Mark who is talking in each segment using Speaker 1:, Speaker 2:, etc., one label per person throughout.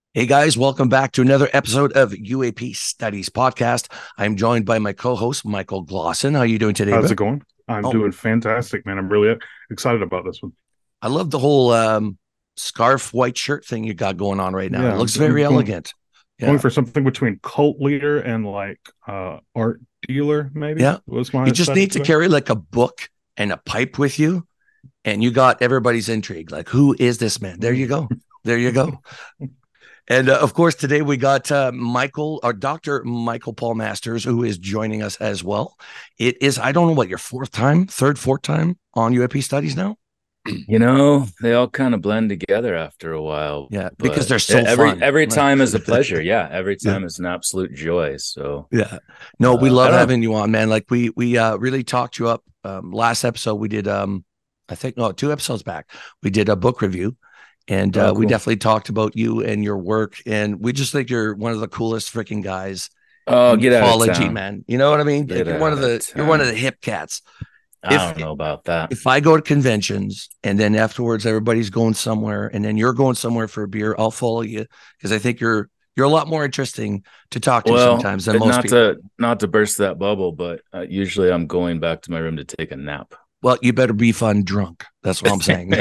Speaker 1: Hey guys, welcome back to another episode of UAP Studies Podcast. I'm joined by my co-host Michael Glosson. How are you doing today,
Speaker 2: How's
Speaker 1: bud?
Speaker 2: it going? I'm
Speaker 1: Oh,
Speaker 2: doing fantastic, man. I'm really excited about this one.
Speaker 1: I love the whole scarf white shirt thing you got going on right now. It
Speaker 2: Yeah,
Speaker 1: looks
Speaker 2: I'm
Speaker 1: very
Speaker 2: going
Speaker 1: elegant.
Speaker 2: going
Speaker 1: Yeah,
Speaker 2: for something between cult leader and like art dealer, maybe
Speaker 1: yeah.
Speaker 2: was
Speaker 1: You
Speaker 2: my
Speaker 1: just
Speaker 2: aesthetic
Speaker 1: need to
Speaker 2: today.
Speaker 1: carry like a book and a pipe with you, and you got everybody's intrigue. Like, who is this man? There you
Speaker 2: Mm.
Speaker 1: go. There you go. And of course, today we got Michael, or Dr. Michael Paul Masters, who is joining us as well. It is, I don't know what, your fourth time on UAP Studies now?
Speaker 3: They all kind of blend together after a while,
Speaker 1: Yeah, because
Speaker 3: but
Speaker 1: they're so
Speaker 3: every
Speaker 1: fun.
Speaker 3: every time is a pleasure. Yeah, every
Speaker 1: Yeah.
Speaker 3: time is an absolute joy. So,
Speaker 1: Yeah. No, we
Speaker 3: I
Speaker 1: love
Speaker 3: don't know.
Speaker 1: having you on, man. Like we really talked you up. Last episode we did I think no, 2 episodes back. We did a book review and
Speaker 3: Oh,
Speaker 1: we
Speaker 3: cool.
Speaker 1: definitely talked about you and your work. And we just think you're one of the coolest freaking guys
Speaker 3: Oh,
Speaker 1: in
Speaker 3: get out of
Speaker 1: ufology,
Speaker 3: town.
Speaker 1: man. You know what I mean? Like
Speaker 3: Get out of
Speaker 1: you're one of the
Speaker 3: town.
Speaker 1: hip cats.
Speaker 3: I
Speaker 1: If
Speaker 3: don't know about that.
Speaker 1: if I go to conventions and then afterwards everybody's going somewhere and then you're going somewhere for a beer, I'll follow you because I think you're a lot more interesting to talk to
Speaker 3: Well,
Speaker 1: sometimes than most
Speaker 3: not
Speaker 1: people.
Speaker 3: to burst that bubble, but usually I'm going back to my room to take a nap.
Speaker 1: Well, you better be fun drunk. That's what I'm saying.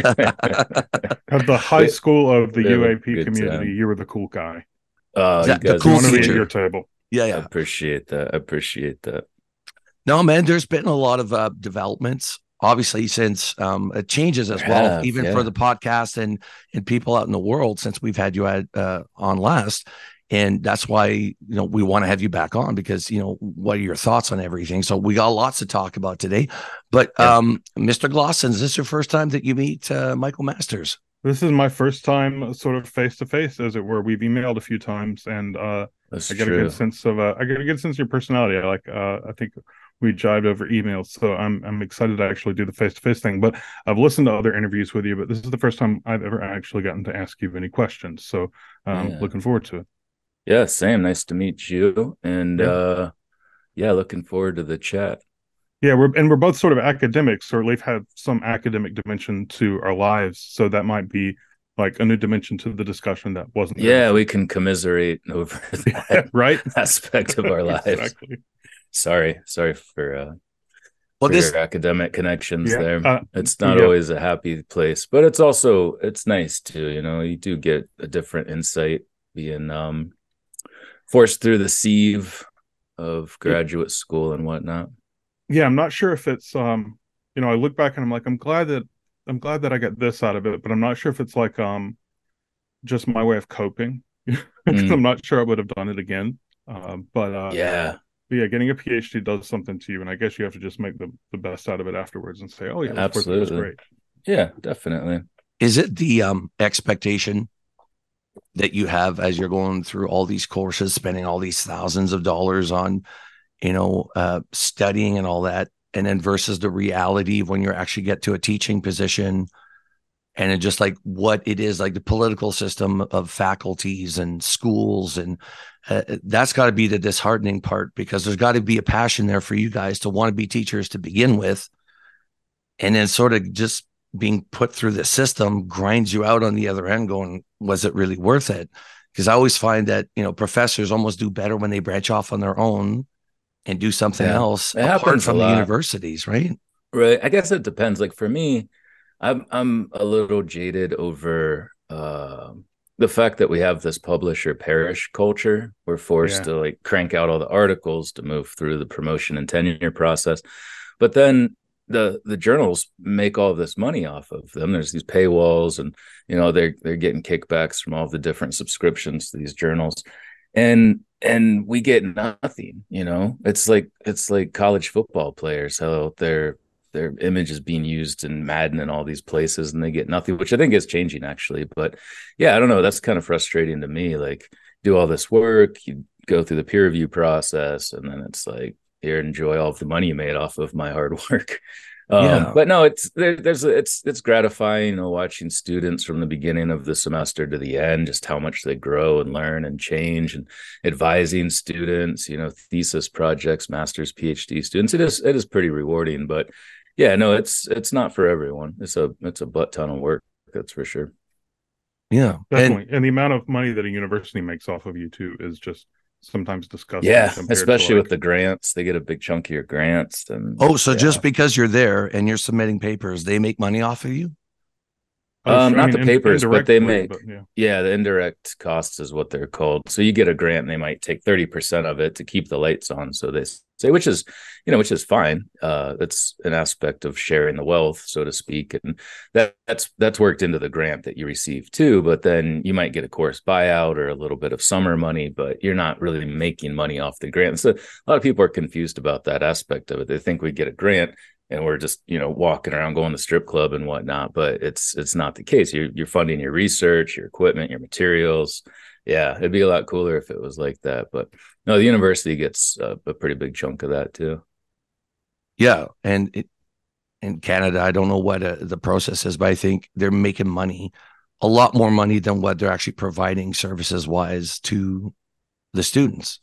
Speaker 2: At the high
Speaker 3: we
Speaker 2: school of the
Speaker 3: we have a
Speaker 2: UAP
Speaker 3: good
Speaker 2: community,
Speaker 3: you.
Speaker 2: you were the cool guy.
Speaker 3: You
Speaker 1: The
Speaker 3: guys
Speaker 2: I
Speaker 3: are
Speaker 1: cool
Speaker 2: want to be at
Speaker 3: sweet.
Speaker 2: your
Speaker 1: teacher.
Speaker 2: table.
Speaker 1: Yeah,
Speaker 3: I
Speaker 1: yeah.
Speaker 3: appreciate that. I appreciate that.
Speaker 1: No, man, there's been a lot of developments, obviously, since changes
Speaker 3: There
Speaker 1: as well,
Speaker 3: have,
Speaker 1: even for
Speaker 3: yeah.
Speaker 1: the podcast and people out in the world since we've had you on last. And that's why, we want to have you back on because, what are your thoughts on everything? So we got lots to talk about today. But
Speaker 3: Yeah,
Speaker 1: Mr. Glosson, is this your first time that you meet Michael Masters?
Speaker 2: This is my first time sort of face to face, as it were. We've emailed a few times, and
Speaker 3: that's
Speaker 2: I get a good
Speaker 3: true.
Speaker 2: sense of I get a good sense of your personality. I think we jived over emails, so I'm excited to actually do the face to face thing. But I've listened to other interviews with you, but this is the first time I've ever actually gotten to ask you any questions. So
Speaker 3: Yeah.
Speaker 2: looking forward to it.
Speaker 3: Yeah, same. Nice to meet you. And
Speaker 2: Yeah.
Speaker 3: yeah, looking forward to the chat.
Speaker 2: Yeah, we're both sort of academics, or at least have some academic dimension to our lives. So that might be like a new dimension to the discussion that wasn't there
Speaker 3: Yeah,
Speaker 2: before.
Speaker 3: we can commiserate over that
Speaker 2: Right?
Speaker 3: aspect of our lives.
Speaker 2: Exactly.
Speaker 3: Sorry
Speaker 1: Well,
Speaker 3: for
Speaker 1: this,
Speaker 3: your academic connections
Speaker 2: Yeah.
Speaker 3: there. It's not
Speaker 2: Yeah.
Speaker 3: always a happy place, but it's nice too, you do get a different insight being forced through the sieve of graduate school and whatnot.
Speaker 2: Yeah, I'm not sure if it's I look back and I'm like, I'm glad that I got this out of it, but I'm not sure if it's like just my way of coping. Because I'm
Speaker 3: Mm,
Speaker 2: not sure I would have done it again. But
Speaker 3: yeah,
Speaker 2: yeah, getting a PhD does something to you, and I guess you have to just make the best out of it afterwards and say, oh yeah, it was worth it. It was
Speaker 3: absolutely.
Speaker 2: great.
Speaker 3: Yeah, definitely.
Speaker 1: is it the expectation that you have as you're going through all these courses, spending all these thousands of dollars on, studying and all that, and then versus the reality of when you actually get to a teaching position and it just like what it is, like the political system of faculties and schools, and that's got to be the disheartening part because there's got to be a passion there for you guys to want to be teachers to begin with, and then sort of just being put through the system grinds you out on the other end going, was it really worth it? Because I always find that, professors almost do better when they branch off on their own and do something
Speaker 3: Yeah,
Speaker 1: else
Speaker 3: it
Speaker 1: apart
Speaker 3: happens a
Speaker 1: from the
Speaker 3: lot,
Speaker 1: universities, right?
Speaker 3: right? I guess it depends. Like for me, I'm a little jaded over the fact that we have this publisher perish culture. We're forced
Speaker 2: Yeah.
Speaker 3: to like crank out all the articles to move through the promotion and tenure process, but then the journals make all this money off of them. There's these paywalls, and they're getting kickbacks from all the different subscriptions to these journals, and we get nothing. It's like college football players, how their image is being used in Madden and all these places, and they get nothing, which I think is changing actually. But yeah, I don't know. That's kind of frustrating to me. Like, do all this work, you go through the peer review process, and then it's like, here, enjoy all of the money you made off of my hard work.
Speaker 1: Yeah.
Speaker 3: But no, it's gratifying, watching students from the beginning of the semester to the end, just how much they grow and learn and change, and advising students, thesis projects, master's, PhD students. It is pretty rewarding, but yeah, no, it's not for everyone. It's a butt ton of work, that's for sure.
Speaker 1: Yeah.
Speaker 2: Definitely. And the amount of money that a university makes off of you too is just sometimes disgusting
Speaker 3: Yeah,
Speaker 2: compared to
Speaker 3: especially with
Speaker 2: like,
Speaker 3: the grants. They get a big chunk of your grants. And
Speaker 1: oh, so
Speaker 3: yeah.
Speaker 1: just because you're there and you're submitting papers, they make money off of you?
Speaker 2: I
Speaker 3: Not
Speaker 2: mean,
Speaker 3: the papers, but they
Speaker 2: indirectly,
Speaker 3: make,
Speaker 2: but yeah.
Speaker 3: yeah, the indirect costs is what they're called. So you get a grant and they might take 30% of it to keep the lights on. So they say, which is, which is fine. That's an aspect of sharing the wealth, so to speak. And that's worked into the grant that you receive too. But then you might get a course buyout or a little bit of summer money, but you're not really making money off the grant. So a lot of people are confused about that aspect of it. They think we get a grant and we're just walking around going to strip club and whatnot, but it's not the case. You're funding your research, your equipment, your materials. Yeah, it'd be a lot cooler if it was like that, but no, the university gets a pretty big chunk of that too.
Speaker 1: Yeah, and in Canada, I don't know what the process is, but I think they're making money, a lot more money than what they're actually providing services wise to the students.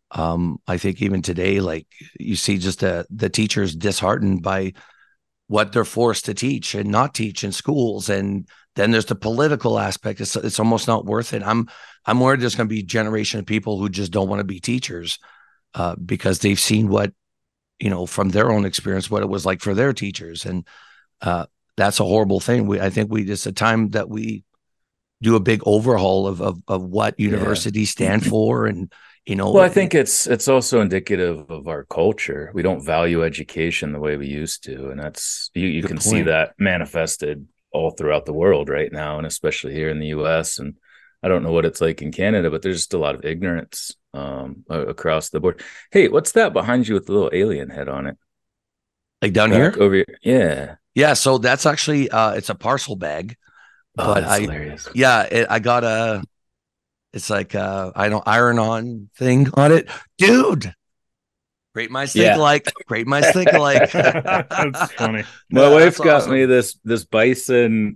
Speaker 1: I think even today, like you see just the teachers disheartened by what they're forced to teach and not teach in schools. And then there's the political aspect. It's almost not worth it. I'm worried there's going to be a generation of people who just don't want to be teachers because they've seen what, from their own experience, what it was like for their teachers. And that's a horrible thing. I think it's a time that we do a big overhaul of what universities stand for. And,
Speaker 3: well, I think it's also indicative of our culture. We don't value education the way we used to. And that's, you can see that manifested all throughout the world right now, and especially here in the US. And I don't know what it's like in Canada, but there's just a lot of ignorance across the board. Hey, what's that behind you with the little alien head on it?
Speaker 1: Like down here?
Speaker 3: Over here? Yeah.
Speaker 1: Yeah. So that's actually, it's a parcel bag.
Speaker 3: Oh, that's hilarious.
Speaker 1: Yeah, I got it's like I don't iron-on thing on it, dude. Great minds think alike. Great minds think alike.
Speaker 2: That's funny.
Speaker 3: My wife got me this bison.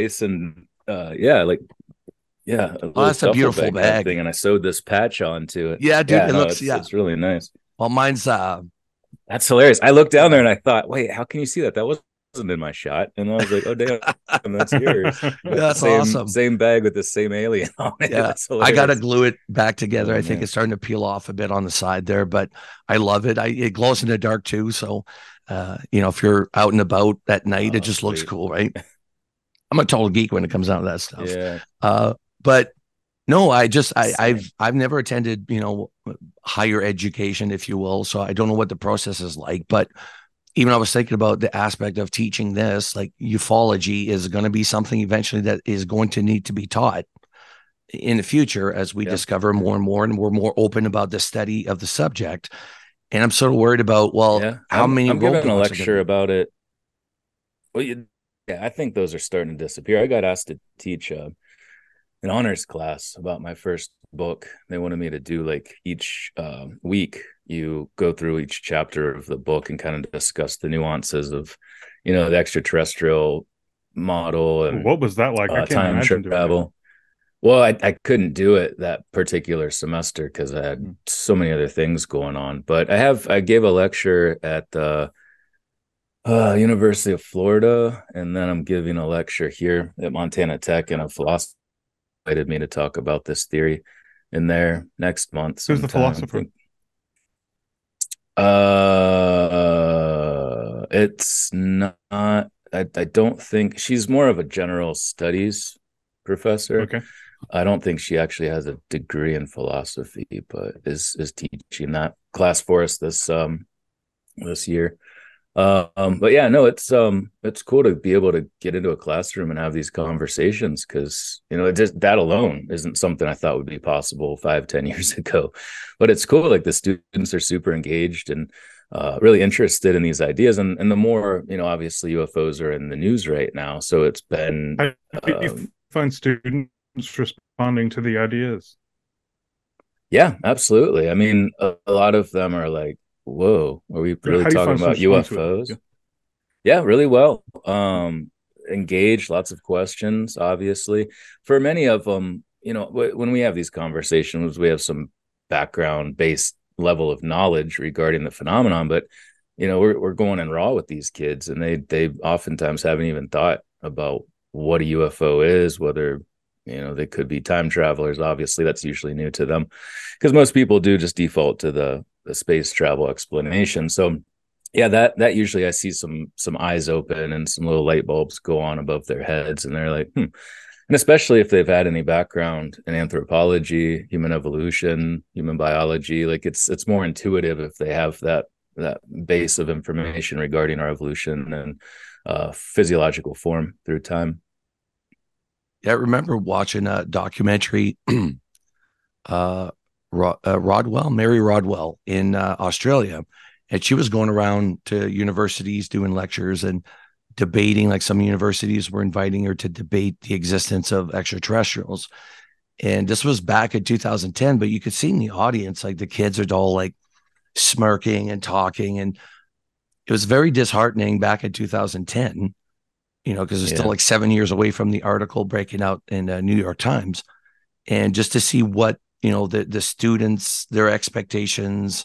Speaker 1: That's a beautiful bag
Speaker 3: thing, and I sewed this patch onto it.
Speaker 1: Yeah, dude, it's
Speaker 3: really nice.
Speaker 1: Well, mine's
Speaker 3: that's hilarious. I looked down there and I thought, wait, how can you see that? That wasn't in my shot. And I was like, oh damn, that's yours.
Speaker 1: That's awesome.
Speaker 3: Same bag with the same alien on it.
Speaker 1: Yeah, I gotta glue it back together. I think it's starting to peel off a bit on the side there, but I love it. It glows in the dark too. So if you're out and about at night, it just looks cool, right? I'm a total geek when it comes down to that stuff.
Speaker 3: Yeah.
Speaker 1: But no, I've never attended, higher education, if you will. So I don't know what the process is like, but even I was thinking about the aspect of teaching this, like ufology is going to be something eventually that is going to need to be taught in the future as we discover more and more, and we're more open about the study of the subject. And I'm sort of worried about, how many
Speaker 3: I'm giving a lecture about it. Well, I think those are starting to disappear. I got asked to teach an honors class about my first book. They wanted me to do like each week you go through each chapter of the book and kind of discuss the nuances of the extraterrestrial model and
Speaker 2: what was that like? I can't
Speaker 3: time
Speaker 2: imagine
Speaker 3: travel. Well, I couldn't do it that particular semester because I had so many other things going on, but I gave a lecture at the University of Florida, and then I'm giving a lecture here at Montana Tech, and a philosopher invited me to talk about this theory in there next month.
Speaker 2: Who's the philosopher?
Speaker 3: It's not. I don't think she's more of a general studies professor.
Speaker 2: Okay.
Speaker 3: I don't think she actually has a degree in philosophy, but is teaching that class for us this year. But yeah, no, it's cool to be able to get into a classroom and have these conversations because it just that alone isn't something I thought would be possible 5-10 years ago. But it's cool, like the students are super engaged and really interested in these ideas, and the more obviously UFOs are in the news right now, so it's been
Speaker 2: you find students responding to the ideas.
Speaker 3: Yeah, absolutely. I mean, a lot of them are like, whoa, are we really talking about UFOs? Yeah, really well. Engaged, lots of questions, obviously. For many of them, when we have these conversations, we have some background-based level of knowledge regarding the phenomenon, but we're going in raw with these kids, and they oftentimes haven't even thought about what a UFO is, whether they could be time travelers. Obviously, that's usually new to them because most people do just default to the space travel explanation. So yeah, that usually I see some eyes open and some little light bulbs go on above their heads, and they're like, And especially if they've had any background in anthropology, human evolution, human biology, like it's more intuitive if they have that base of information regarding our evolution and physiological form through time.
Speaker 1: Yeah, I remember watching a documentary, Rodwell, Mary Rodwell in Australia, and she was going around to universities doing lectures and debating. Like some universities were inviting her to debate the existence of extraterrestrials. And this was back in 2010, but you could see in the audience, like the kids are all like smirking and talking. And it was very disheartening back in 2010, because it's still like 7 years away from the article breaking out in New York Times. And just to see what, the students, their expectations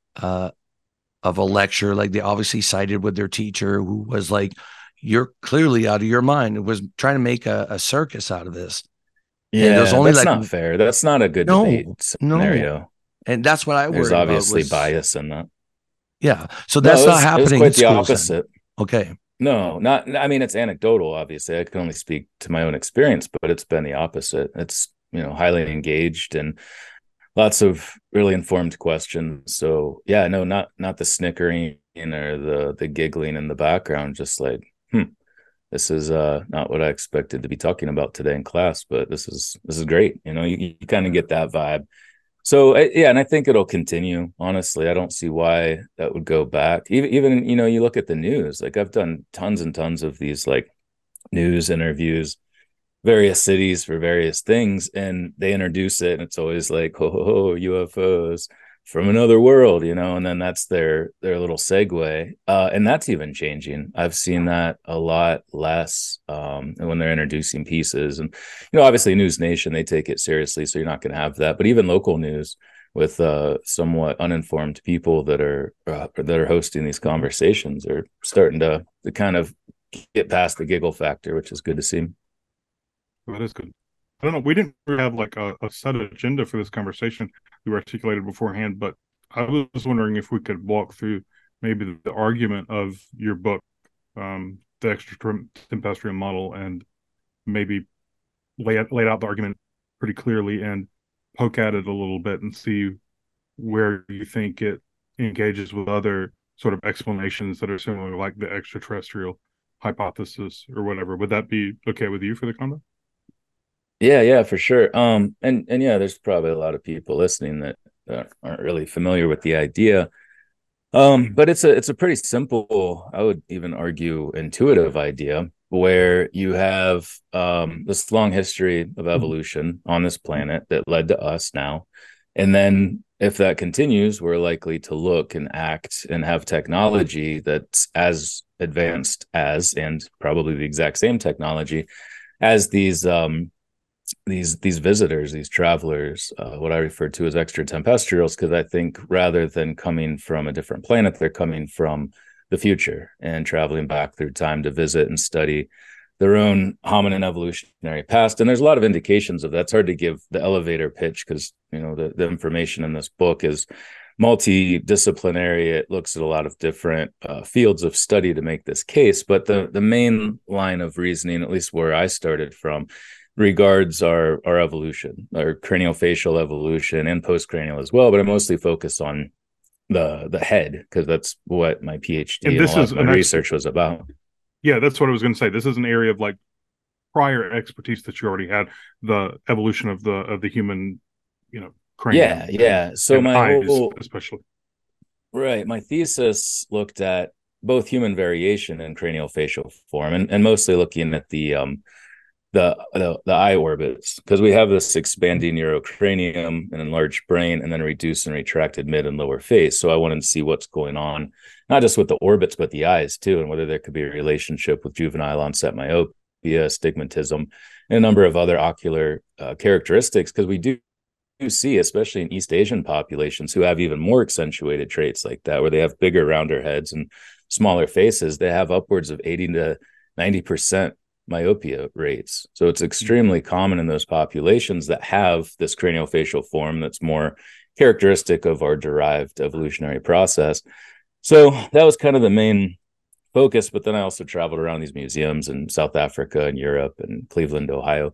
Speaker 1: of a lecture, like they obviously sided with their teacher who was like, you're clearly out of your mind. It was trying to make a circus out of this.
Speaker 3: Yeah, and there's only that's not fair. That's not a good debate scenario.
Speaker 1: No. And that's what I worry about.
Speaker 3: There's obviously bias in that.
Speaker 1: Yeah. So that's not happening.
Speaker 3: It's quite the opposite.
Speaker 1: Then. Okay.
Speaker 3: No, I mean, it's anecdotal, obviously. I can only speak to my own experience, but it's been the opposite. It's, highly engaged and lots of really informed questions. So yeah, no, not the snickering or the giggling in the background, just like, this is not what I expected to be talking about today in class, but this is great. You kind of get that vibe. So yeah, and I think it'll continue. Honestly, I don't see why that would go back. Even you look at the news. Like I've done tons and tons of these like news interviews, various cities for various things, and they introduce it, and it's always like, UFOs from another world, and then that's their little segue, and that's even changing. I've seen that a lot less when they're introducing pieces, and obviously News Nation, they take it seriously, so you're not going to have that. But even local news with somewhat uninformed people that are hosting these conversations are starting to kind of get past the giggle factor, which is good to see.
Speaker 2: That is good. I don't know. We didn't really have like a set agenda for this conversation we articulated beforehand, but I was wondering if we could walk through maybe the argument of your book, the extraterrestrial model, and maybe laid out the argument pretty clearly and poke at it a little bit and see where you think it engages with other sort of explanations that are similar, like the extraterrestrial hypothesis or whatever. Would that be okay with you for the combo?
Speaker 3: Yeah, for sure. And yeah, there's probably a lot of people listening that aren't really familiar with the idea. But it's a pretty simple, I would even argue, intuitive idea where you have this long history of evolution on this planet that led to us now. And then if that continues, we're likely to look and act and have technology that's as advanced as, and probably the exact same technology as these visitors, these travelers, what I refer to as extraterrestrials, because I think rather than coming from a different planet, they're coming from the future and traveling back through time to visit and study their own hominin evolutionary past. And there's a lot of indications of that. It's hard to give the elevator pitch because, the information in this book is multidisciplinary. It looks at a lot of different fields of study to make this case. But the main line of reasoning, at least where I started from, regards our evolution, our craniofacial evolution and postcranial as well. But I mostly focus on the head because that's what my PhD and a lot of my research was about.
Speaker 2: Yeah, that's what I was going to say. This is an area of like prior expertise that you already had, the evolution of the human, cranium.
Speaker 3: Yeah. So my whole,
Speaker 2: especially.
Speaker 3: Right. My thesis looked at both human variation and craniofacial form, and mostly looking at the eye orbits, because we have this expanding neurocranium, an enlarged brain, and then reduced and retracted mid and lower face. So I wanted to see what's going on, not just with the orbits, but the eyes too, and whether there could be a relationship with juvenile onset myopia, astigmatism, and a number of other ocular characteristics, because we do see, especially in East Asian populations who have even more accentuated traits like that, where they have bigger, rounder heads and smaller faces, they have upwards of 80 to 90% myopia rates. So it's extremely common in those populations that have this craniofacial form that's more characteristic of our derived evolutionary process. So that was kind of the main focus. But then I also traveled around these museums in South Africa and Europe and Cleveland, Ohio,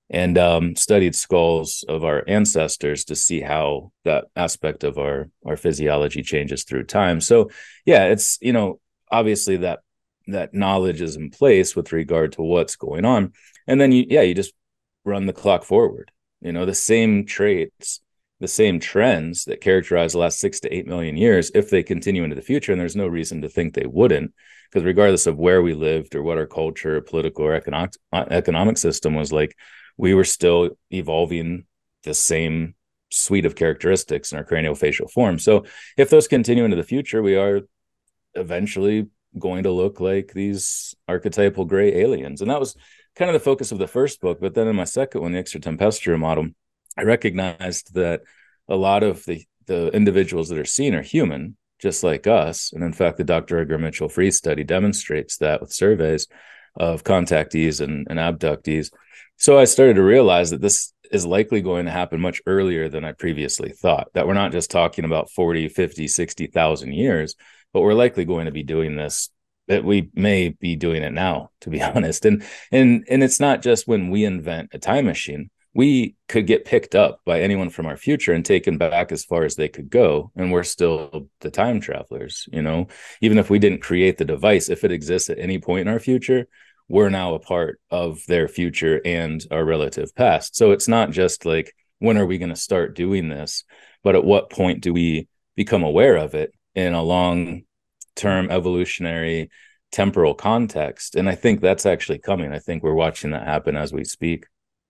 Speaker 3: and studied skulls of our ancestors to see how that aspect of our physiology changes through time. So yeah, it's, obviously that knowledge is in place with regard to what's going on. And then you just run the clock forward. The same traits, the same trends that characterize the last 6 to 8 million years, if they continue into the future, and there's no reason to think they wouldn't, because regardless of where we lived or what our culture, political, or economic system was like, we were still evolving the same suite of characteristics in our craniofacial form. So if those continue into the future, we are eventually going to look like these archetypal gray aliens. And that was kind of the focus of the first book. But then in my second one, the Extratempestrial model, I recognized that a lot of the individuals that are seen are human, just like us. And in fact, the Dr. Edgar Mitchell-Freeze study demonstrates that with surveys of contactees and abductees. So I started to realize that this is likely going to happen much earlier than I previously thought, that we're not just talking about 40, 50, 60,000 years, but we're likely going to be doing this, that we may be doing it now, to be honest. And it's not just when we invent a time machine. We could get picked up by anyone from our future and taken back as far as they could go. And we're still the time travelers, even if we didn't create the device, if it exists at any point in our future, we're now a part of their future and our relative past. So it's not just like, when are we going to start doing this? But at what point do we become aware of it in a long-term evolutionary temporal context? And I think that's actually coming. I think we're watching that happen as we speak.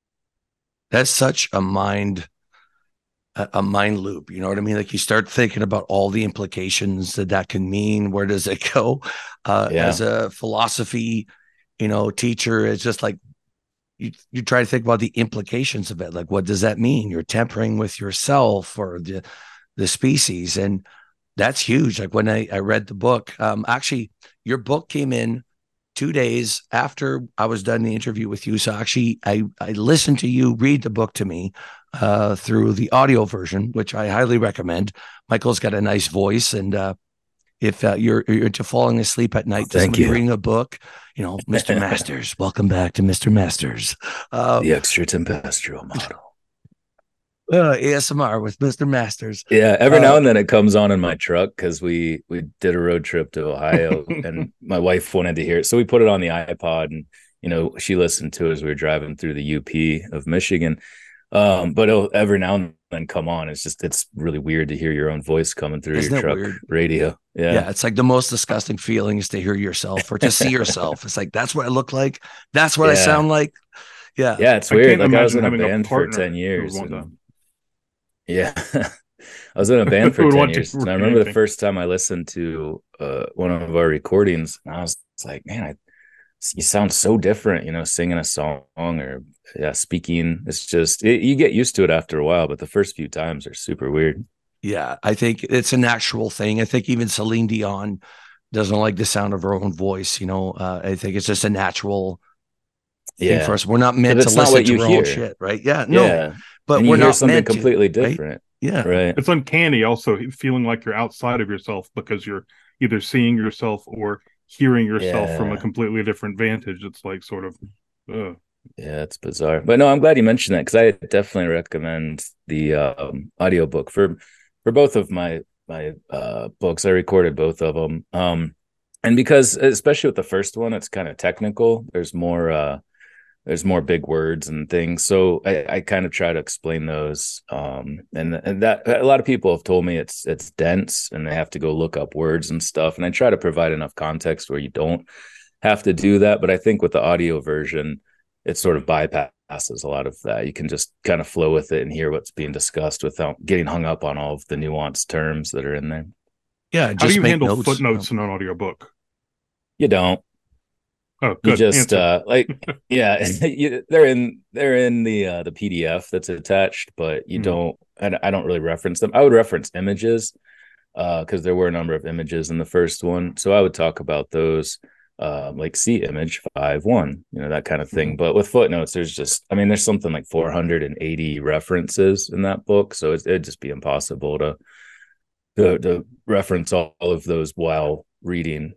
Speaker 1: That's such a mind loop. You know what I mean? Like, you start thinking about all the implications that can mean. Where does it go? As a philosophy, teacher, it's just like, you try to think about the implications of it. Like, what does that mean? You're tempering with yourself or the species. And that's huge. Like, when I read the book, actually, your book came in 2 days after I was done the interview with you. So actually, I listened to you read the book to me through the audio version, which I highly recommend. Michael's got a nice voice, and if you're into falling asleep at night, to somebody reading a book, Mr. Masters, welcome back to Mr. Masters.
Speaker 3: The Extratempestrial model.
Speaker 1: ASMR with Mr. Masters.
Speaker 3: Yeah, every now and then it comes on in my truck because we did a road trip to Ohio and my wife wanted to hear it. So we put it on the iPod and, she listened to it as we were driving through the UP of Michigan. But it'll every now and then come on. It's really weird to hear your own voice coming through your truck radio. Yeah,
Speaker 1: it's like the most disgusting feeling is to hear yourself or to see yourself. It's like, that's what I look like. That's what I sound like. Yeah.
Speaker 3: Yeah, it's weird. Like, I was in a band for 10 years. Yeah, I was in a band for 10 years. And I remember the first time I listened to one of our recordings, and I was like, man, you sound so different, singing a song or speaking. It's just, you get used to it after a while, but the first few times are super weird.
Speaker 1: Yeah, I think it's a natural thing. I think even Celine Dion doesn't like the sound of her own voice. I think it's just a natural thing for us. We're not meant to listen to our own shit, right? Yeah, no. Yeah. But we're not something
Speaker 3: completely different.
Speaker 1: Right? Yeah.
Speaker 3: Right.
Speaker 2: It's uncanny also feeling like you're outside of yourself because you're either seeing yourself or hearing yourself from a completely different vantage. It's like sort of,
Speaker 3: yeah, it's bizarre. But no, I'm glad you mentioned that, because I definitely recommend the audiobook for both of my books. I recorded both of them. And because, especially with the first one, it's kind of technical. There's more big words and things. So I kind of try to explain those. And that a lot of people have told me it's dense and they have to go look up words and stuff. And I try to provide enough context where you don't have to do that. But I think with the audio version, it sort of bypasses a lot of that. You can just kind of flow with it and hear what's being discussed without getting hung up on all of the nuanced terms that are in there.
Speaker 1: Yeah.
Speaker 2: How do you handle footnotes in an audiobook?
Speaker 3: You don't.
Speaker 2: Oh, good.
Speaker 3: You just they're in the PDF that's attached, but you don't. I don't really reference them. I would reference images because there were a number of images in the first one, so I would talk about those. like C image 5.1, that kind of thing. But with footnotes, there's something like 480 references in that book. So it'd just be impossible to reference all of those while reading.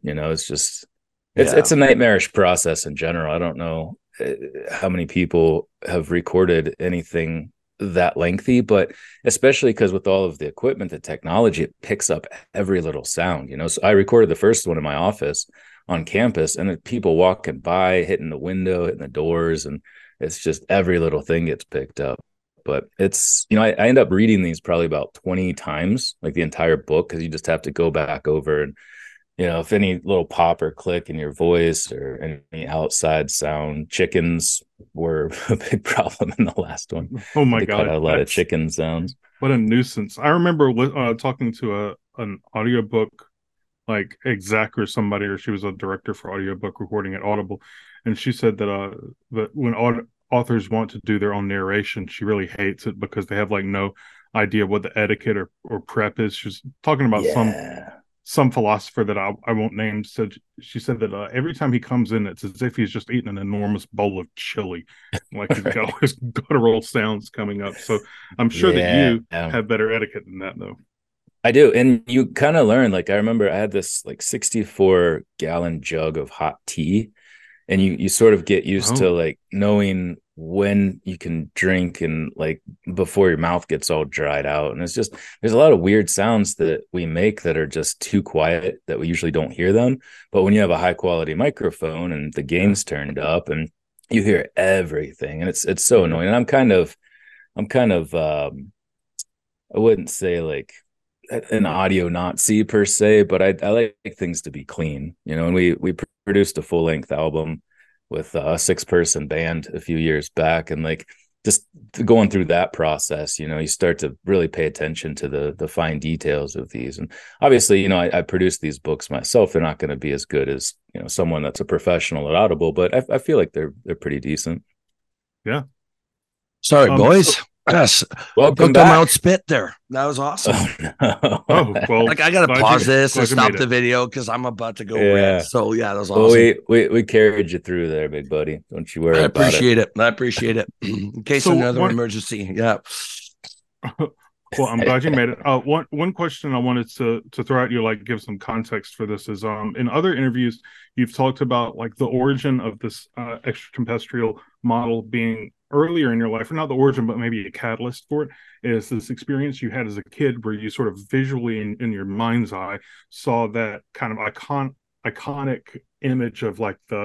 Speaker 3: It's a nightmarish process in general. I don't know how many people have recorded anything that lengthy, but especially because with all of the equipment, the technology, it picks up every little sound. So I recorded the first one in my office on campus, and people walking by, hitting the window, hitting the doors, and it's just every little thing gets picked up. But it's, I end up reading these probably about 20 times, like the entire book, because you just have to go back over and, if any little pop or click in your voice or any outside sound, chickens were a big problem in the last one.
Speaker 2: Oh my God.
Speaker 3: Cut out a lot of chicken sounds.
Speaker 2: What a nuisance. I remember talking to an audiobook like exec or somebody, or she was a director for audiobook recording at Audible. And she said that when authors want to do their own narration, she really hates it because they have like no idea what the etiquette or prep is. She's talking about some philosopher that I won't name. She said that every time he comes in, it's as if he's just eating an enormous bowl of chili. Like he's got all his guttural sounds coming up. So I'm sure that you have better etiquette than that, though.
Speaker 3: I do. And you kind of learn, like, I remember I had this like 64-gallon jug of hot tea, and you sort of get used to like knowing when you can drink and like before your mouth gets all dried out. And there's a lot of weird sounds that we make that are just too quiet that we usually don't hear them. But when you have a high quality microphone and the gain's turned up and you hear everything, and it's so annoying. And I'm kind of I wouldn't say like an audio Nazi per se, but I like things to be clean, and we produced a full length album with a 6-person band a few years back, and like just going through that process, you start to really pay attention to the fine details of these. And obviously, I produced these books myself. They're not going to be as good as, someone that's a professional at Audible, but I feel like they're pretty decent.
Speaker 2: Yeah.
Speaker 1: Sorry, boys. Yes.
Speaker 3: Welcome
Speaker 1: back.
Speaker 3: Them
Speaker 1: out spit there. That was awesome.
Speaker 2: Oh, well,
Speaker 1: like I gotta pause this and stop the video because I'm about to go red. So yeah, that was awesome.
Speaker 3: Well, we carried you through there, big buddy. Don't you worry.
Speaker 1: I appreciate it. I appreciate it. In case of another emergency. Yeah.
Speaker 2: Well, I'm glad you made it. One question I wanted to throw at you, like give some context for this, is in other interviews you've talked about like the origin of this extraterrestrial model being earlier in your life, or not the origin, but maybe a catalyst for it, is this experience you had as a kid where you sort of visually in your mind's eye saw that kind of iconic image of like the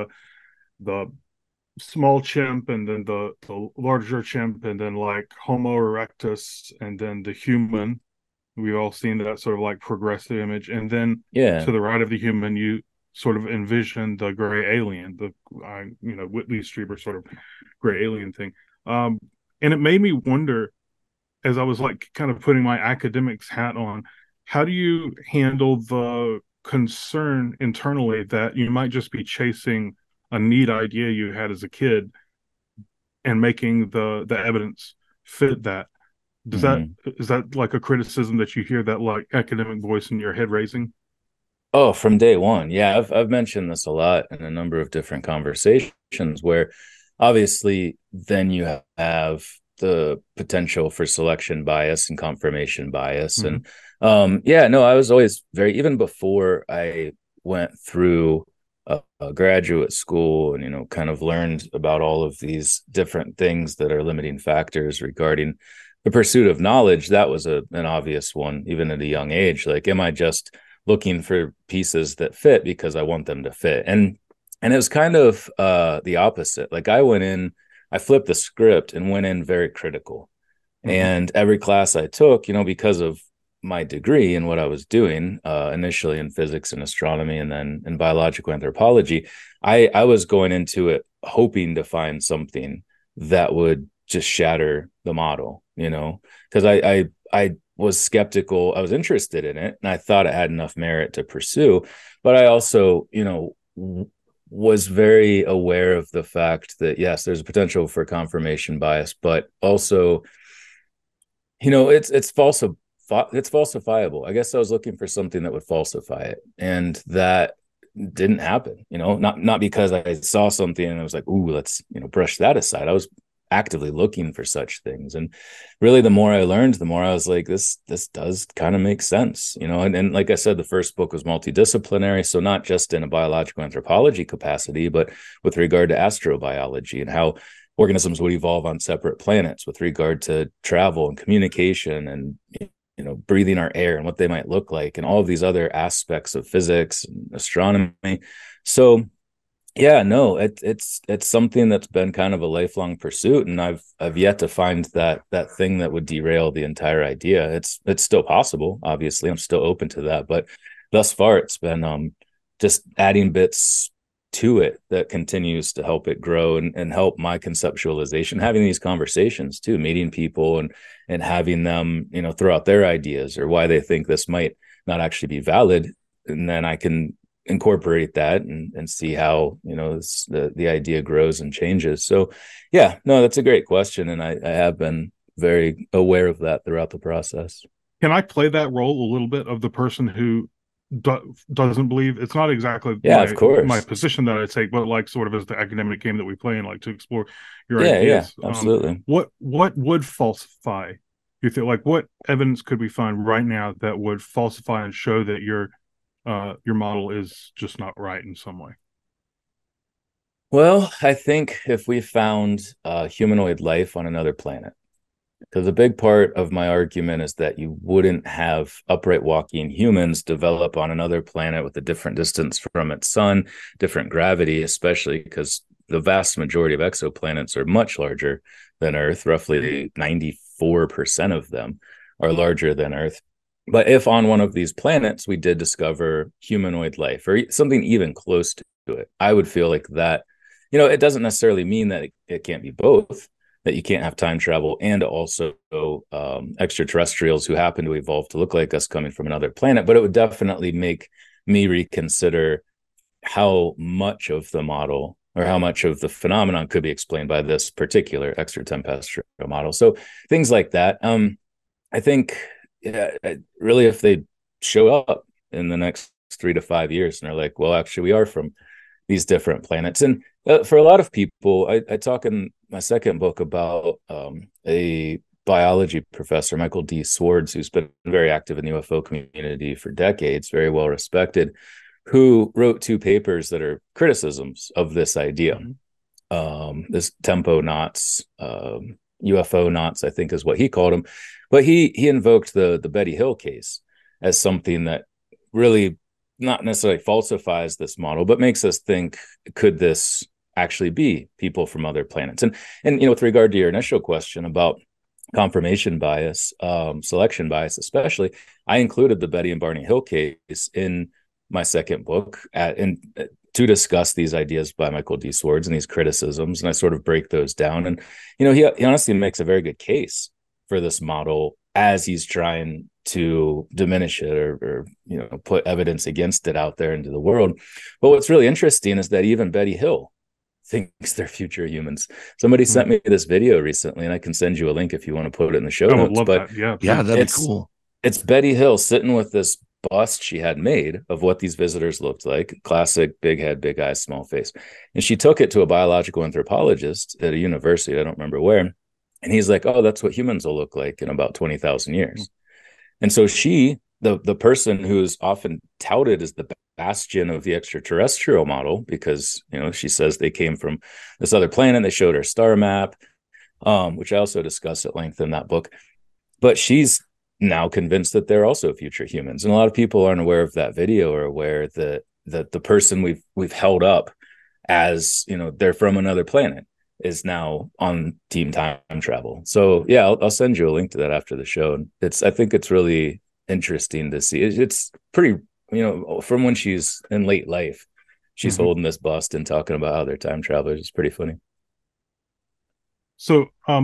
Speaker 2: small chimp and then the larger chimp and then like Homo erectus and then the human. We've all seen that sort of like progressive image, and then to the right of the human you sort of envision the gray alien, the Whitley Strieber sort of gray alien thing. And it made me wonder, as I was like kind of putting my academics hat on, how do you handle the concern internally that you might just be chasing a neat idea you had as a kid and making the evidence fit that? Is that like a criticism that you hear, that like academic voice in your head raising?
Speaker 3: Oh, from day one. Yeah, I've mentioned this a lot in a number of different conversations where obviously then you have the potential for selection bias and confirmation bias. And I was always even before I went through a graduate school and, kind of learned about all of these different things that are limiting factors regarding the pursuit of knowledge. That was an obvious one, even at a young age. Like, am I just looking for pieces that fit because I want them to fit? And it was kind of the opposite. Like I flipped the script and went in very critical. And every class I took, because of my degree and what I was doing, initially in physics and astronomy and then in biological anthropology, I was going into it hoping to find something that would just shatter the model, because I was skeptical. I was interested in it and I thought it had enough merit to pursue, but I also, was very aware of the fact that yes, there's a potential for confirmation bias, but also, it's falsifiable. I guess I was looking for something that would falsify it, and that didn't happen, not because I saw something and I was like, ooh, let's, brush that aside. I was actively looking for such things. And really, the more I learned, the more I was like, this does kind of make sense, and like I said, the first book was multidisciplinary. So not just in a biological anthropology capacity, but with regard to astrobiology and how organisms would evolve on separate planets, with regard to travel and communication and breathing our air and what they might look like, and all of these other aspects of physics and astronomy. So yeah, no, it's something that's been kind of a lifelong pursuit, and I've yet to find that thing that would derail the entire idea. It's still possible, obviously. I'm still open to that, but thus far it's been just adding bits to it that continues to help it grow and help my conceptualization, having these conversations too, meeting people and having them, throw out their ideas or why they think this might not actually be valid. And then I can incorporate that and see how, the idea grows and changes. So yeah, no, that's a great question. And I have been very aware of that throughout the process.
Speaker 2: Can I play that role a little bit of the person who doesn't believe? It's not exactly
Speaker 3: of course
Speaker 2: my position that I take, but like sort of as the academic game that we play and like to explore your
Speaker 3: ideas.
Speaker 2: Yeah,
Speaker 3: absolutely.
Speaker 2: What would falsify? You think, like, what evidence could we find right now that would falsify and show that your model is just not right in some way?
Speaker 3: Well, I think if we found humanoid life on another planet, because a big part of my argument is that you wouldn't have upright walking humans develop on another planet with a different distance from its sun, different gravity, especially because the vast majority of exoplanets are much larger than Earth. Roughly 94% of them are larger than Earth. But if on one of these planets we did discover humanoid life or something even close to it, I would feel like that, it doesn't necessarily mean that it can't be both, that you can't have time travel and also extraterrestrials who happen to evolve to look like us coming from another planet. But it would definitely make me reconsider how much of the model or how much of the phenomenon could be explained by this particular extraterrestrial model. So things like that. I think, really, if they show up in the next 3 to 5 years and are like, well, actually, we are from these different planets. And for a lot of people, I talk in my second book about a biology professor, Michael D. Swartz, who's been very active in the UFO community for decades, very well respected, who wrote 2 papers that are criticisms of this idea. This tempo knots, UFO knots, I think is what he called them. But he invoked the Betty Hill case as something that really not necessarily falsifies this model, but makes us think, could this actually be people from other planets? And with regard to your initial question about confirmation bias, selection bias, especially, I included the Betty and Barney Hill case in my second book to discuss these ideas by Michael D. Swartz and these criticisms. And I sort of break those down. And, he honestly makes a very good case for this model as he's trying to diminish it or put evidence against it out there into the world. But what's really interesting is that even Betty Hill thinks they're future humans. Somebody sent me this video recently, and I can send you a link if you want to put it in the show notes.
Speaker 2: I would love that. Yeah,
Speaker 1: that'd be cool.
Speaker 3: It's Betty Hill sitting with this bust she had made of what these visitors looked like. Classic big head, big eyes, small face. And she took it to a biological anthropologist at a university, I don't remember where. And he's like, oh, that's what humans will look like in about 20,000 years. And so she, the person who's often touted as the bastion of the extraterrestrial model, because, she says they came from this other planet. They showed her star map, which I also discuss at length in that book. But she's now convinced that they're also future humans. And a lot of people aren't aware of that video or aware that the person we've held up as, they're from another planet is now on team time travel. So yeah, I'll send you a link to that after the show. And I think it's really interesting to see. It's pretty, from when she's in late life, she's holding this bust and talking about how they're time travelers. It's pretty funny.
Speaker 2: So,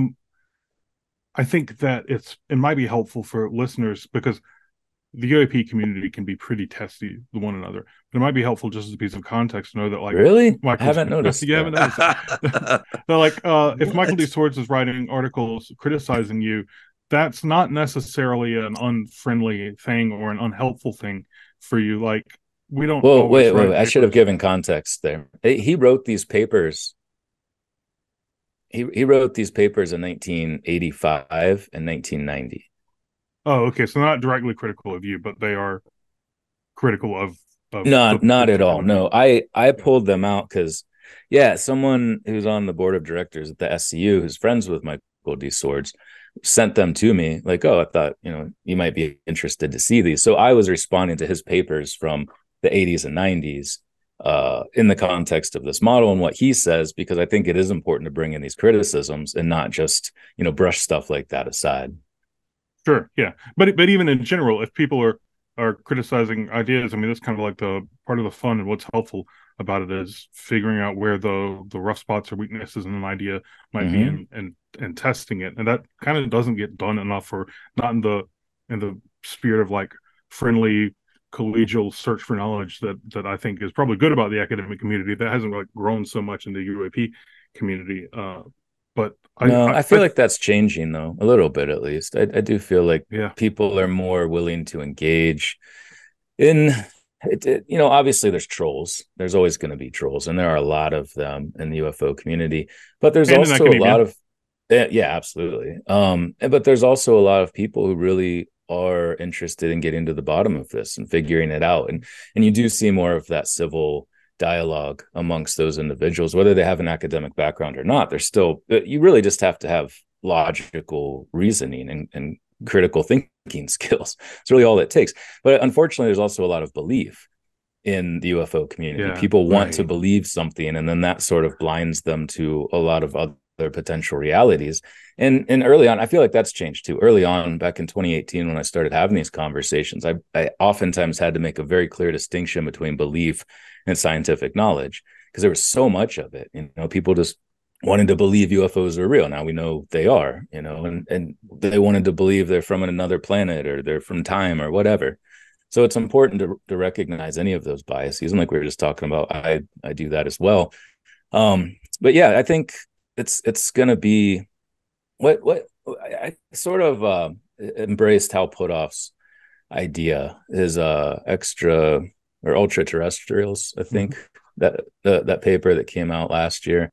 Speaker 2: I think that it might be helpful for listeners because the UAP community can be pretty testy with one another. But it might be helpful just as a piece of context to know that, like,
Speaker 3: really, I haven't noticed.
Speaker 2: You haven't noticed. So, like, if Michael D. Swartz is writing articles criticizing you, that's not necessarily an unfriendly thing or an unhelpful thing for you. Like, we don't
Speaker 3: Well,
Speaker 2: always
Speaker 3: wait.
Speaker 2: write
Speaker 3: I should have
Speaker 2: papers.
Speaker 3: given context there. He wrote these papers. He wrote these papers in 1985 and 1990.
Speaker 2: Oh, okay. So not directly critical of you, but they are critical of the
Speaker 3: Not at all.
Speaker 2: particular view.
Speaker 3: No, I
Speaker 2: Yeah.
Speaker 3: pulled them out because, yeah, someone who's on the board of directors at the SCU, who's friends with Michael D. Swords, sent them to me. Like, oh, I thought you might be interested to see these. So I was responding to his papers from the 80s and 90s, in the context of this model and what he says, because I think it is important to bring in these criticisms and not just brush stuff like that aside.
Speaker 2: Sure. Yeah. But even in general, if people are criticizing ideas, I mean, that's kind of like the part of the fun and what's helpful about it is figuring out where the rough spots or weaknesses in an idea might be
Speaker 3: Mm-hmm.
Speaker 2: and testing it. And that kind of doesn't get done enough, or not in the spirit of like friendly collegial search for knowledge that I think is probably good about the academic community that hasn't like grown so much in the UAP community. But
Speaker 3: No, I feel like that's changing though, a little bit at least. I do feel like
Speaker 2: yeah.
Speaker 3: people are more willing to engage in obviously there's trolls. There's always going to be trolls, and there are a lot of them in the UFO community. But there's
Speaker 2: And in
Speaker 3: also a
Speaker 2: academia.
Speaker 3: lot of yeah, absolutely. But there's also a lot of people who really are interested in getting to the bottom of this and figuring it out. And you do see more of that civil dialogue amongst those individuals, whether they have an academic background or not. They're still, you really just have to have logical reasoning and critical thinking skills. It's really all it takes. But unfortunately, there's also a lot of belief in the UFO community.
Speaker 2: Yeah.
Speaker 3: People want to
Speaker 1: Right.
Speaker 3: believe something, and then that sort of blinds them to a lot of other potential realities. And early on, I feel like that's changed too. Early on, back in 2018, when I started having these conversations, I oftentimes had to make a very clear distinction between belief and scientific knowledge, because there was so much of it. People just wanted to believe UFOs are real. Now we know they are, and they wanted to believe they're from another planet or they're from time or whatever. So it's important to recognize any of those biases. And like we were just talking about, I do that as well. But yeah, I think it's going to be what I sort of embraced Hal Puthoff's idea is extra or ultra terrestrials. I think that paper that came out last year,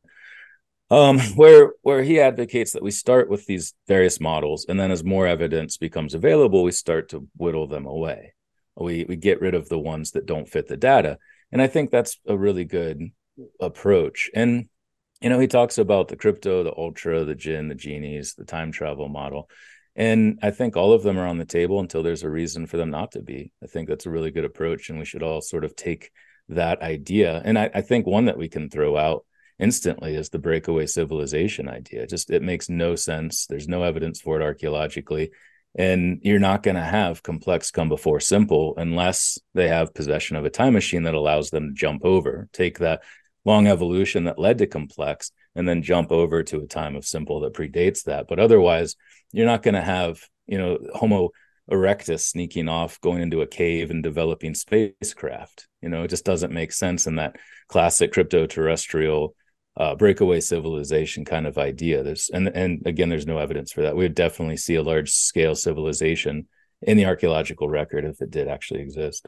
Speaker 3: where he advocates that we start with these various models, and then as more evidence becomes available, we start to whittle them away. We get rid of the ones that don't fit the data, and I think that's a really good approach. And he talks about the crypto, the ultra, the jinn, the genies, the time travel model, and I think all of them are on the table until there's a reason for them not to be. I think that's a really good approach, and we should all sort of take that idea. And I think one that we can throw out instantly is the breakaway civilization idea. Just it makes no sense. There's no evidence for it archaeologically. And you're not going to have complex come before simple unless they have possession of a time machine that allows them to jump over, take that long evolution that led to complex, and then jump over to a time of simple that predates that. But otherwise, you're not going to have, Homo erectus sneaking off, going into a cave and developing spacecraft. It just doesn't make sense in that classic crypto terrestrial breakaway civilization kind of idea. And again, there's no evidence for that. We would definitely see a large scale civilization in the archaeological record if it did actually exist.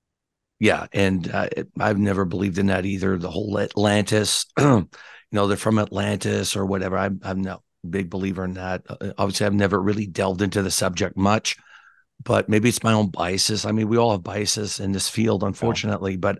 Speaker 1: Yeah, and I've never believed in that either. The whole Atlantis, they're from Atlantis or whatever. I'm not a big believer in that. Obviously, I've never really delved into the subject much, but maybe it's my own biases. I mean, we all have biases in this field, unfortunately, but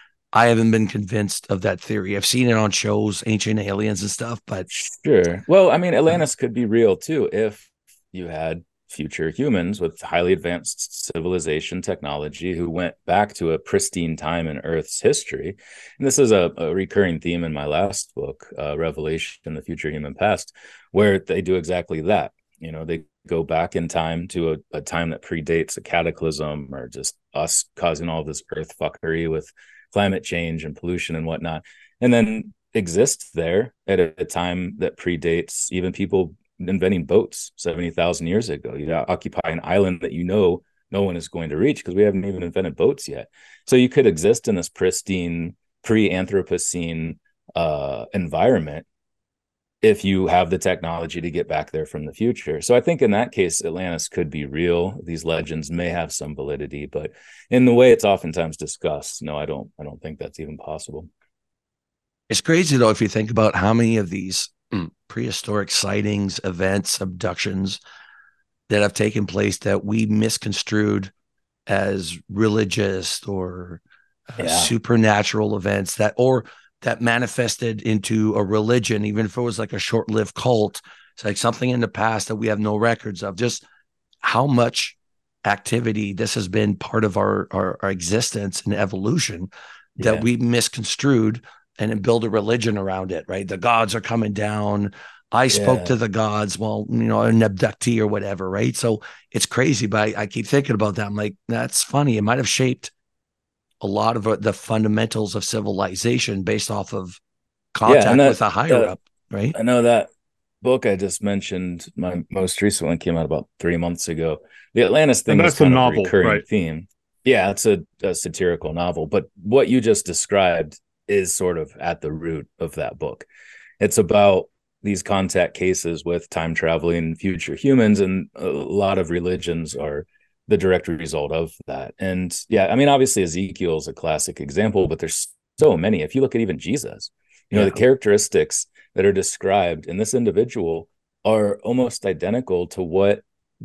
Speaker 1: I haven't been convinced of that theory. I've seen it on shows, Ancient Aliens and stuff, but
Speaker 3: Sure. Well, I mean, Atlantis could be real too if you had future humans with highly advanced civilization technology who went back to a pristine time in Earth's history. And this is a recurring theme in my last book, Revelation, the Future Human Past, where they do exactly that. They go back in time to a time that predates a cataclysm or just us causing all this earth fuckery with climate change and pollution and whatnot, and then exist there at a time that predates even people inventing boats 70,000 years ago. Occupy an island that no one is going to reach because we haven't even invented boats yet. So you could exist in this pristine pre-Anthropocene environment if you have the technology to get back there from the future. So I think in that case, Atlantis could be real. These legends may have some validity, but in the way it's oftentimes discussed, no, I don't think that's even possible.
Speaker 1: It's crazy though, if you think about how many of these prehistoric sightings, events, abductions that have taken place that we misconstrued as religious or supernatural events that manifested into a religion, even if it was like a short-lived cult. It's like something in the past that we have no records of. Just how much activity this has been part of our existence and evolution that we misconstrued and then build a religion around it, right? The gods are coming down. I spoke to the gods, well, an abductee or whatever, right? So it's crazy, but I keep thinking about that. I'm like, that's funny. It might have shaped a lot of the fundamentals of civilization based off of contact with a higher up, right?
Speaker 3: I know that book I just mentioned, my most recent one came out about 3 months ago. The Atlantis thing is kind of a recurring theme. Yeah, it's a satirical novel, but what you just described is sort of at the root of that book. It's about these contact cases with time traveling future humans, and a lot of religions are the direct result of that. And yeah, I mean, obviously Ezekiel is a classic example, but there's so many. If you look at even Jesus, the characteristics that are described in this individual are almost identical to what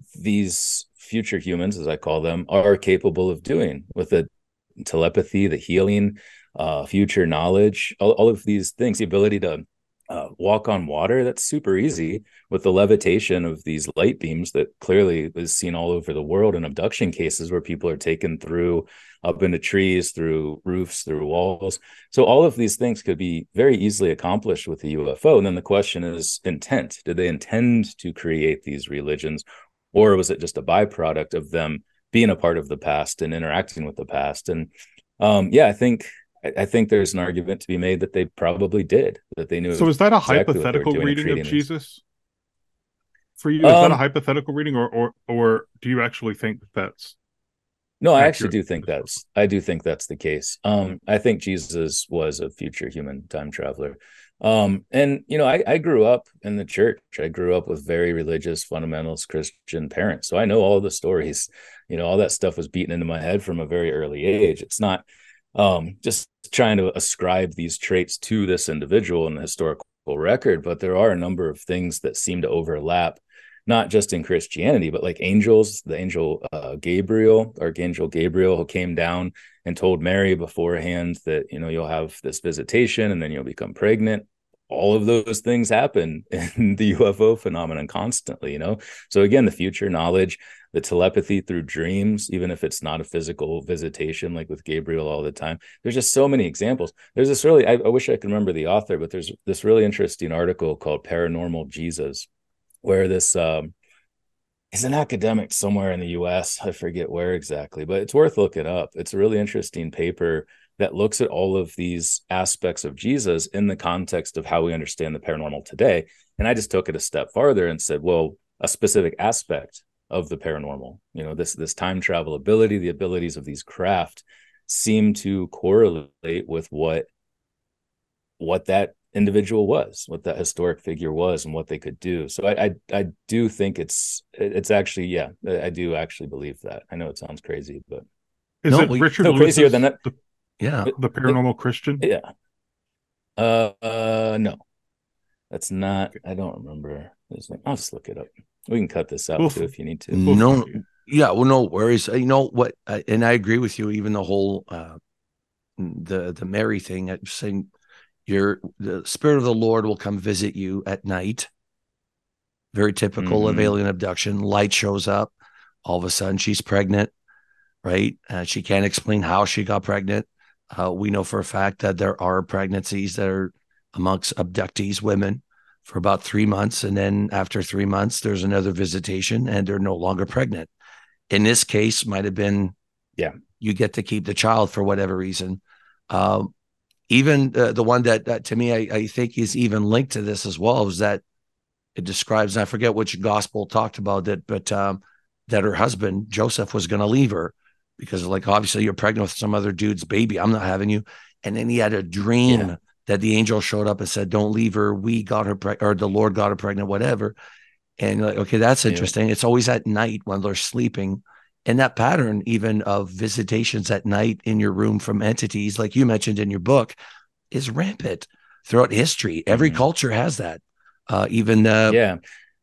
Speaker 3: these future humans, as I call them, are capable of doing with the telepathy, the healing, future knowledge, all of these things, the ability to walk on water. That's super easy with the levitation of these light beams that clearly is seen all over the world in abduction cases where people are taken through up into trees, through roofs, through walls. So all of these things could be very easily accomplished with the UFO. And then the question is intent. Did they intend to create these religions, or was it just a byproduct of them being a part of the past and interacting with the past? And I think there's an argument to be made that they probably did, that they knew.
Speaker 2: So is that a hypothetical reading of Jesus for you? Is that a hypothetical reading, or do you actually think that's?
Speaker 3: No, I actually do think I do think that's the case. I think Jesus was a future human time traveler. And I grew up in the church. I grew up with very religious, fundamentalist Christian parents. So I know all the stories, all that stuff was beaten into my head from a very early age. It's not just trying to ascribe these traits to this individual in the historical record, but there are a number of things that seem to overlap, not just in Christianity, but like angels, the angel Archangel Gabriel, who came down and told Mary beforehand that, you'll have this visitation and then you'll become pregnant. All of those things happen in the UFO phenomenon constantly, So again, the future knowledge, the telepathy through dreams, even if it's not a physical visitation, like with Gabriel all the time. There's just so many examples. There's this I wish I could remember the author, but there's this really interesting article called Paranormal Jesus, where this is an academic somewhere in the US. I forget where exactly, but it's worth looking up. It's a really interesting paper that looks at all of these aspects of Jesus in the context of how we understand the paranormal today. And I just took it a step farther and said, well, a specific aspect of the paranormal, this time travel ability, the abilities of these craft seem to correlate with what that individual was, what that historic figure was, and what they could do. So I do think it's actually, I do actually believe that. I know it sounds crazy, but
Speaker 2: is it Richard
Speaker 3: no crazier than that?
Speaker 2: The paranormal Christian?
Speaker 3: Yeah. No, that's not. I don't remember. I'll just look it up. We can cut this out too if you need to.
Speaker 1: No, yeah, well, no worries. You know what? And I agree with you. Even the whole the Mary thing, saying the Spirit of the Lord will come visit you at night. Very typical of alien abduction. Light shows up. All of a sudden, she's pregnant. Right? She can't explain how she got pregnant. We know for a fact that there are pregnancies that are amongst abductees, women, for about 3 months. And then after 3 months, there's another visitation and they're no longer pregnant. In this case, might have been, you get to keep the child for whatever reason. Even the one that to me, I think is even linked to this as well, is that it describes, and I forget which gospel talked about it, but that her husband, Joseph, was going to leave her because, like, obviously you're pregnant with some other dude's baby. I'm not having you. And then he had a dream that the angel showed up and said, "Don't leave her. We got her or the Lord got her pregnant, whatever." And you're like, okay, that's interesting. It's always at night when they're sleeping. And that pattern, even of visitations at night in your room from entities, like you mentioned in your book, is rampant throughout history. Every culture has that. Even
Speaker 3: yeah.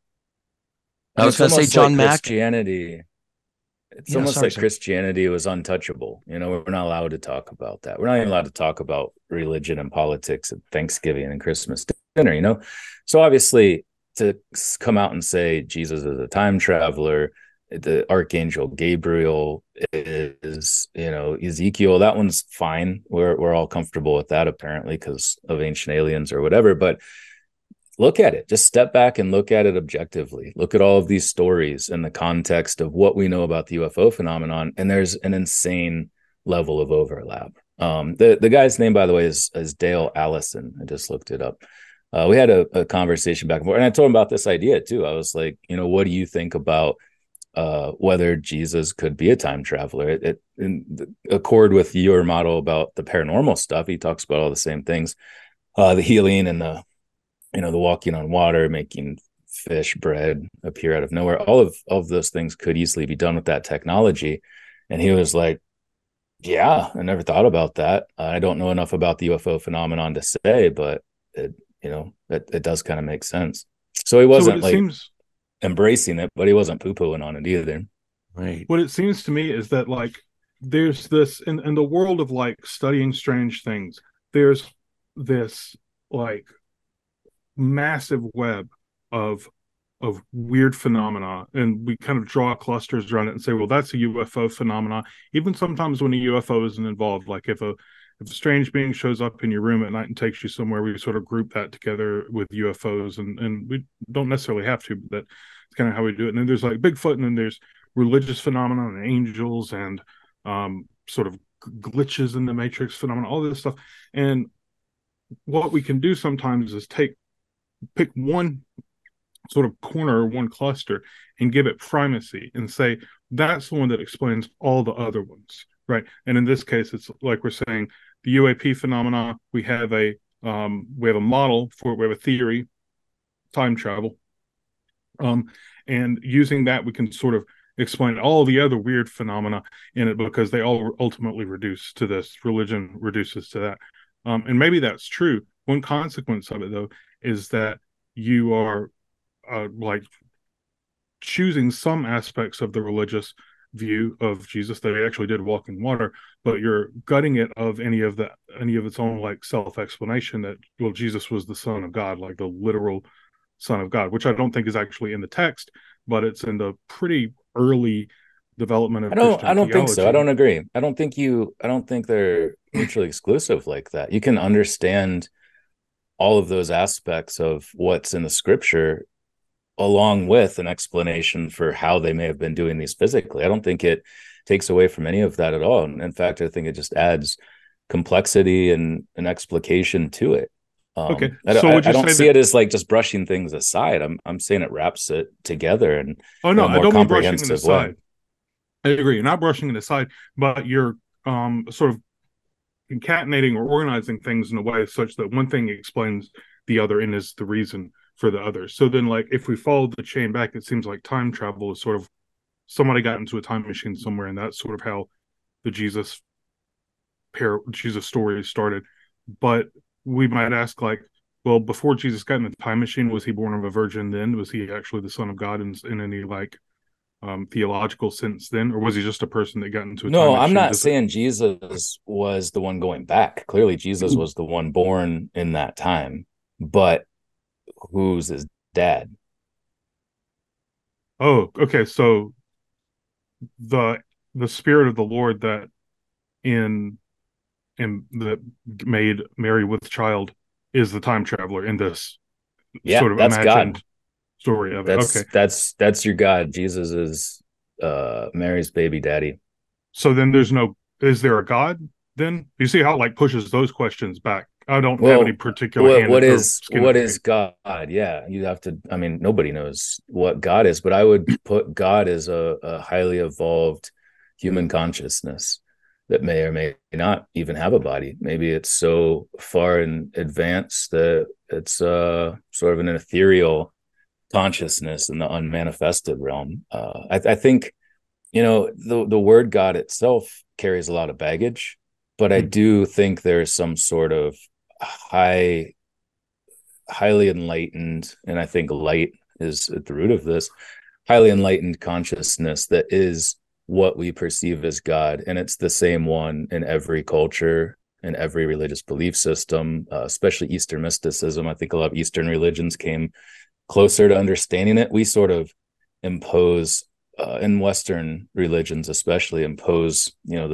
Speaker 1: I was going to say John
Speaker 3: like
Speaker 1: Mack.
Speaker 3: Christianity. It's almost like Christianity was untouchable. You know, we're not allowed to talk about that. We're not even allowed to talk about religion and politics at Thanksgiving and Christmas dinner, you know? So obviously to come out and say Jesus is a time traveler, the Archangel Gabriel is, you know, Ezekiel, that one's fine. We're all comfortable with that apparently because of ancient aliens or whatever. But look at it, just step back and look at it objectively. Look at all of these stories in the context of what we know about the UFO phenomenon. And there's an insane level of overlap. The guy's name, by the way, is Dale Allison. I just looked it up. We had a conversation back and forth, and I told him about this idea too. I was like, you know, what do you think about whether Jesus could be a time traveler? It in accord with your model about the paranormal stuff, he talks about all the same things, the healing and the, you know, the walking on water, making fish bread appear out of nowhere. All of those things could easily be done with that technology. And he was like, yeah, I never thought about that. I don't know enough about the UFO phenomenon to say, but it, you know, it does kind of make sense. So he wasn't embracing it, but he wasn't poo-pooing on it either.
Speaker 1: Right.
Speaker 2: What it seems to me is that like there's this in the world of like studying strange things, there's this like massive web of weird phenomena, and we kind of draw clusters around it and say, well, that's a UFO phenomena. Even sometimes when a UFO isn't involved, like if a strange being shows up in your room at night and takes you somewhere, we sort of group that together with UFOs, and we don't necessarily have to, but that's kind of how we do it. And then there's like Bigfoot, and then there's religious phenomena and angels and sort of glitches in the matrix phenomena, all this stuff. And what we can do sometimes is pick one sort of corner or one cluster and give it primacy and say that's the one that explains all the other ones, right? And in this case, it's like we're saying the UAP phenomena, we have a model for it, we have a theory, time travel, and using that we can sort of explain all the other weird phenomena in it, because they all ultimately reduce to this. Religion reduces to that, and maybe that's true. One consequence of it, though, is that you are like choosing some aspects of the religious view of Jesus, that he actually did walk in water, but you're gutting it of any of its own like self-explanation that, well, Jesus was the Son of God, like the literal Son of God, which I don't think is actually in the text, but it's in the pretty early development of Christian
Speaker 3: I don't
Speaker 2: theology.
Speaker 3: think so. I don't agree. I don't think they're mutually exclusive like that. You can understand all of those aspects of what's in the scripture along with an explanation for how they may have been doing these physically. I don't think it takes away from any of that at all. And in fact, I think it just adds complexity and an explication to it.
Speaker 2: Okay.
Speaker 3: I don't see it as like just brushing things aside. I'm saying it wraps it together and
Speaker 2: I don't mean brushing it aside.
Speaker 3: Way.
Speaker 2: I agree. You're not brushing it aside, but you're sort of concatenating or organizing things in a way such that one thing explains the other and is the reason for the other. So then, like, if we follow the chain back, it seems like time travel is sort of somebody got into a time machine somewhere, and that's sort of how the Jesus story started. But we might ask, like, well, before Jesus got in the time machine, was he born of a virgin then? Was he actually the Son of God in any like theological sense then, or was he just a person that got into a time machine?
Speaker 3: I'm not saying Jesus was the one going back. Clearly Jesus was the one born in that time, but who's his dad?
Speaker 2: Oh, okay. So the spirit of the Lord that that made Mary with child is the time traveler in this sort of imagined God. Story of it. Okay.
Speaker 3: That's your God. Jesus is Mary's baby daddy.
Speaker 2: So then is there a God then? You see how it like pushes those questions back. I don't have any particular
Speaker 3: what is God? Yeah, you have to, I mean, nobody knows what God is, but I would put God as a highly evolved human consciousness. that may or may not even have a body. Maybe it's so far in advance that it's sort of an ethereal consciousness in the unmanifested realm. I think, the word God itself carries a lot of baggage, but I do think there's some sort of highly enlightened, and I think light is at the root of this, highly enlightened consciousness that is what we perceive as God. And it's the same one in every culture, in every religious belief system, especially Eastern mysticism. I think a lot of Eastern religions came closer to understanding it. We sort of impose, in Western religions especially, impose,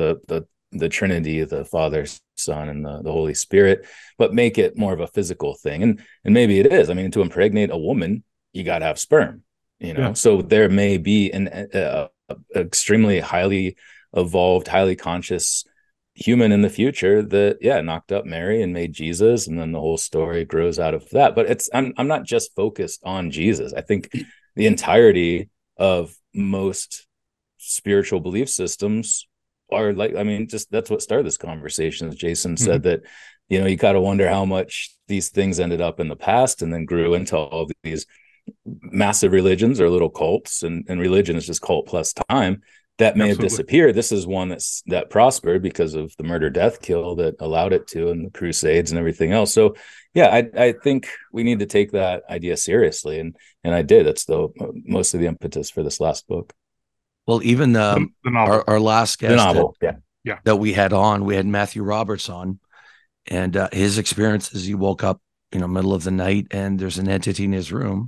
Speaker 3: the Trinity, the Father, Son, and the Holy Spirit, but make it more of a physical thing. And maybe it is. I mean, to impregnate a woman, you got to have sperm, So there may be an extremely highly evolved, highly conscious human in the future that knocked up Mary and made Jesus, and then the whole story grows out of that. But I'm not just focused on Jesus. I think the entirety of most spiritual belief systems are just that's what started this conversation. As Jason said, that you got to wonder how much these things ended up in the past and then grew into all these massive religions or little cults, and religion is just cult plus time that may have disappeared. This is one that prospered because of the murder, death, kill that allowed it to, and the Crusades and everything else. So I think we need to take that idea seriously, and I did. That's most of the impetus for this last book.
Speaker 1: Well, even the novel. Our last guest,
Speaker 2: the novel,
Speaker 1: that we had Matthew Roberts on, and his experience is he woke up, middle of the night, and there's an entity in his room.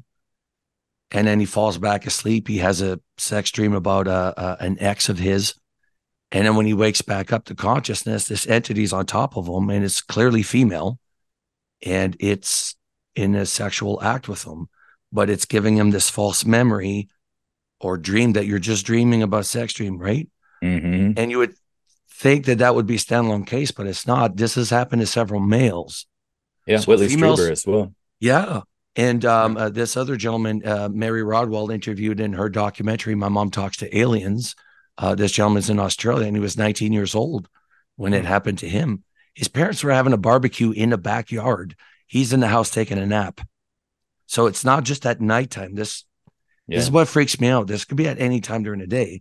Speaker 1: And then he falls back asleep. He has a sex dream about an ex of his. And then when he wakes back up to consciousness, this entity's on top of him, and it's clearly female. And it's in a sexual act with him. But it's giving him this false memory or dream that you're just dreaming about sex dream, right?
Speaker 3: Mm-hmm.
Speaker 1: And you would think that would be a standalone case, but it's not. This has happened to several males.
Speaker 3: Yeah, so Whitley Strieber as well.
Speaker 1: Yeah. And this other gentleman, Mary Rodwell, interviewed in her documentary, My Mom Talks to Aliens. This gentleman's in Australia, and he was 19 years old when it happened to him. His parents were having a barbecue in the backyard. He's in the house taking a nap. So it's not just at nighttime. This is what freaks me out. This could be at any time during the day.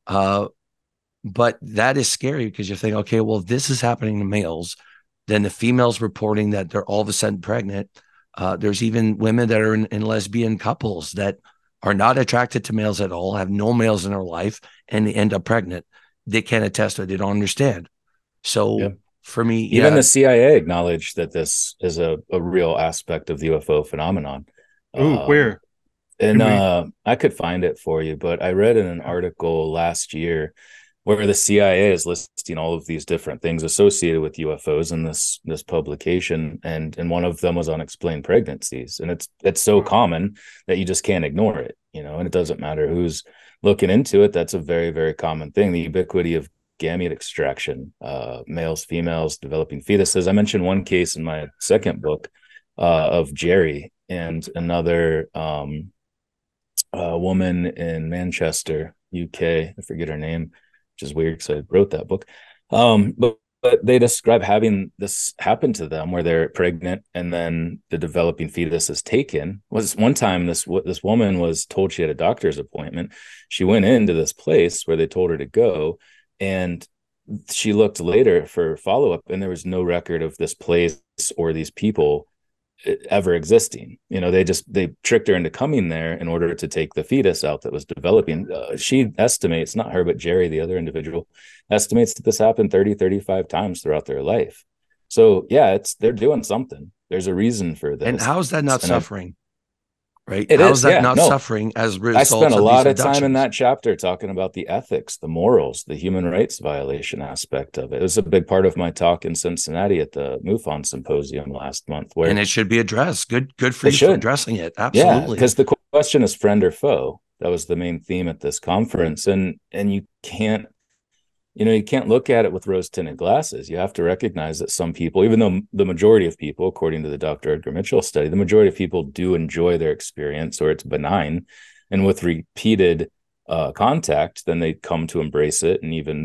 Speaker 1: But that is scary because you think, okay, well, if this is happening to males, then the females reporting that they're all of a sudden pregnant. There's even women that are in lesbian couples that are not attracted to males at all, have no males in their life, and they end up pregnant. They can't attest to it. They don't understand. So for me,
Speaker 3: even the CIA acknowledged that this is a real aspect of the UFO phenomenon.
Speaker 2: Where?
Speaker 3: And I could find it for you, but I read in an article last year where the CIA is listing all of these different things associated with UFOs in this publication, and one of them was unexplained pregnancies, and it's so common that you just can't ignore it, and it doesn't matter who's looking into it. That's a very, very common thing. The ubiquity of gamete extraction, males, females, developing fetuses. I mentioned one case in my second book of Jerry and another woman in Manchester, UK. I forget her name, which is weird because I wrote that book. But they describe having this happen to them where they're pregnant and then the developing fetus is taken. Was one time this woman was told she had a doctor's appointment. She went into this place where they told her to go, and she looked later for follow-up, and there was no record of this place or these people ever existing. They tricked her into coming there in order to take the fetus out that was developing. She estimates, not her, but Jerry, the other individual, estimates that this happened 30-35 times throughout their life. So they're doing something. There's a reason for this.
Speaker 1: And how is that not suffering? Right?
Speaker 3: How is
Speaker 1: that not suffering as a result?
Speaker 3: I spent a lot of time in that chapter talking about the ethics, the morals, the human rights violation aspect of it. It was a big part of my talk in Cincinnati at the MUFON symposium last month. And
Speaker 1: it should be addressed. Good for you for addressing it. Absolutely.
Speaker 3: Yeah, because the question is friend or foe. That was the main theme at this conference. And you can't look at it with rose-tinted glasses. You have to recognize that some people, even though the majority of people, according to the Dr. Edgar Mitchell study, the majority of people do enjoy their experience, or it's benign. And with repeated contact, then they come to embrace it and even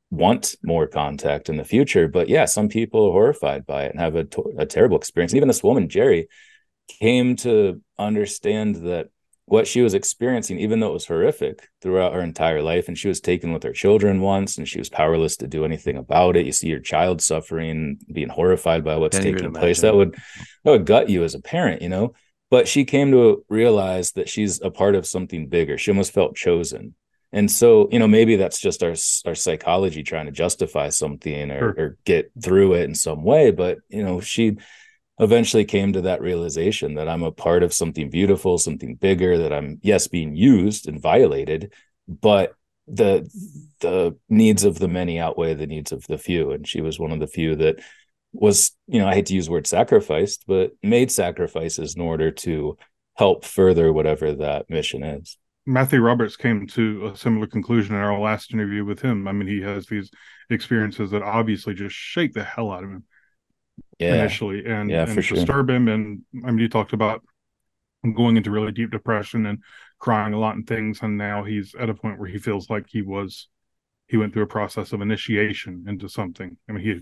Speaker 3: want more contact in the future. But yeah, some people are horrified by it and have a terrible experience. And even this woman, Jerry, came to understand that what she was experiencing, even though it was horrific throughout her entire life, and she was taken with her children once, and she was powerless to do anything about it. You see your child suffering, being horrified by what's taking place. That would gut you as a parent, you know. But she came to realize that she's a part of something bigger. She almost felt chosen. And so, you know, maybe that's just our psychology trying to justify something or get through it in some way. But, you know, she eventually came to that realization that I'm a part of something beautiful, something bigger, that I'm, yes, being used and violated, but the needs of the many outweigh the needs of the few. And she was one of the few that was, you know, I hate to use the word sacrificed, but made sacrifices in order to help further whatever that mission is.
Speaker 2: Matthew Roberts came to a similar conclusion in our last interview with him. I mean, he has these experiences that obviously just shake the hell out of him. Initially and disturb him. And I mean, you talked about going into really deep depression and crying a lot and things, and now he's at a point where he feels like he went through a process of initiation into something. I mean,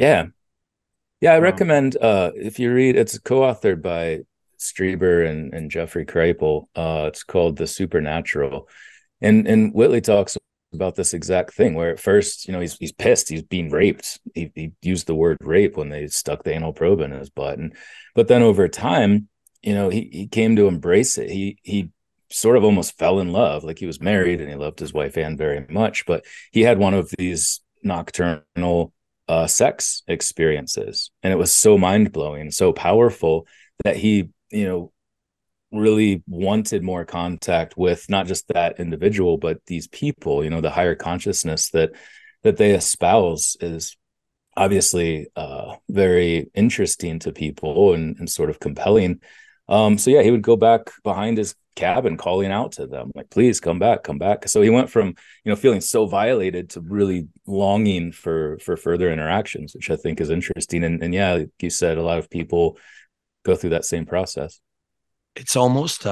Speaker 3: I recommend if you read, it's co-authored by Strieber and Jeffrey Kripal. It's called The Supernatural, and Whitley talks about this exact thing, where at first, you know, he's pissed, he's being raped. He used the word rape when they stuck the anal probe in his butt, but then over time, you know, he came to embrace it. He sort of almost fell in love. Like, he was married and he loved his wife Anne very much, but he had one of these nocturnal sex experiences, and it was so mind-blowing, so powerful, that he, you know, really wanted more contact with not just that individual, but these people. You know, the higher consciousness that they espouse is obviously very interesting to people and sort of compelling. So yeah, he would go back behind his cabin calling out to them, like, please come back. So he went from, you know, feeling so violated to really longing for further interactions, which I think is interesting. And yeah, like you said, a lot of people go through that same process.
Speaker 1: It's almost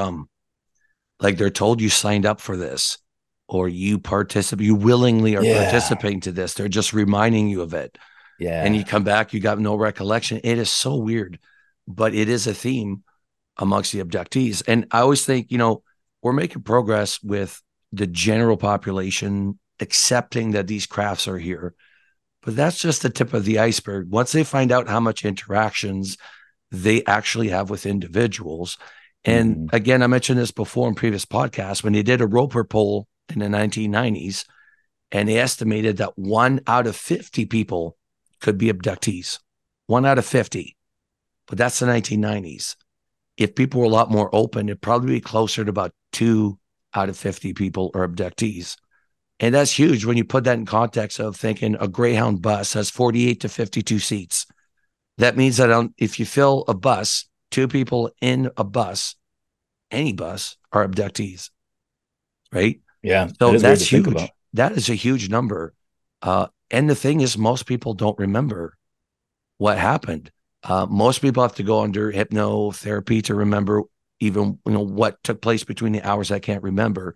Speaker 1: like they're told you signed up for this, or you willingly are participating to this. They're just reminding you of it. Yeah. And you come back, you got no recollection. It is so weird, but it is a theme amongst the abductees. And I always think, you know, we're making progress with the general population accepting that these crafts are here, but that's just the tip of the iceberg. Once they find out how much interactions they actually have with individuals. And again, I mentioned this before in previous podcasts, when they did a Roper poll in the 1990s, and they estimated that 1 out of 50 people could be abductees. 1 out of 50. But that's the 1990s. If people were a lot more open, it'd probably be closer to about 2 out of 50 people are abductees. And that's huge when you put that in context of thinking a Greyhound bus has 48 to 52 seats. That means that if you fill a bus, 2 people in a bus, any bus, are abductees, right?
Speaker 3: Yeah.
Speaker 1: So that's huge. That is a huge number. And the thing is, most people don't remember what happened. Most people have to go under hypnotherapy to remember even, you know, what took place between the hours I can't remember.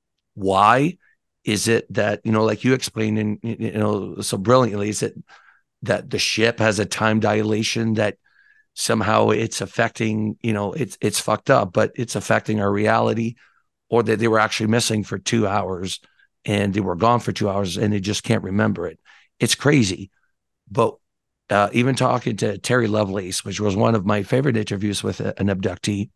Speaker 1: Why is it that, you know, like you explained, in, you know, so brilliantly, is it that the ship has a time dilation that somehow it's affecting, you know, it's fucked up, but it's affecting our reality, or that they were actually missing for 2 hours and they were gone for 2 hours and they just can't remember it. It's crazy. But even talking to Terry Lovelace, which was one of my favorite interviews with an abductee,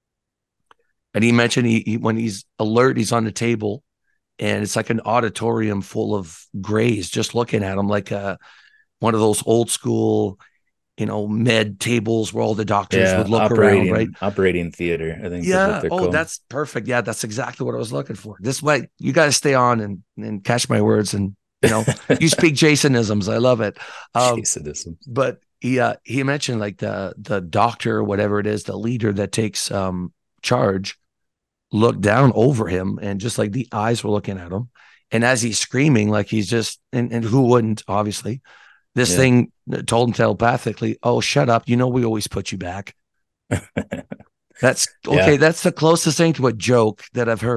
Speaker 1: and he mentioned he when he's alert, he's on the table and it's like an auditorium full of grays just looking at him, like one of those old school, you know, med tables where all the doctors would look around, right?
Speaker 3: Operating theater, I think.
Speaker 1: Yeah. That's perfect. Yeah, that's exactly what I was looking for. This way, you got to stay on and catch my words, and, you know, you speak Jasonisms. I love it.
Speaker 3: Jasonisms.
Speaker 1: But he mentioned, like, the doctor or whatever it is, the leader that takes charge, looked down over him, and just like the eyes were looking at him, and as he's screaming, like he's just and who wouldn't, obviously. This thing told him telepathically, "Oh, shut up. You know, we always put you back." That's okay. Yeah. That's the closest thing to a joke that I've heard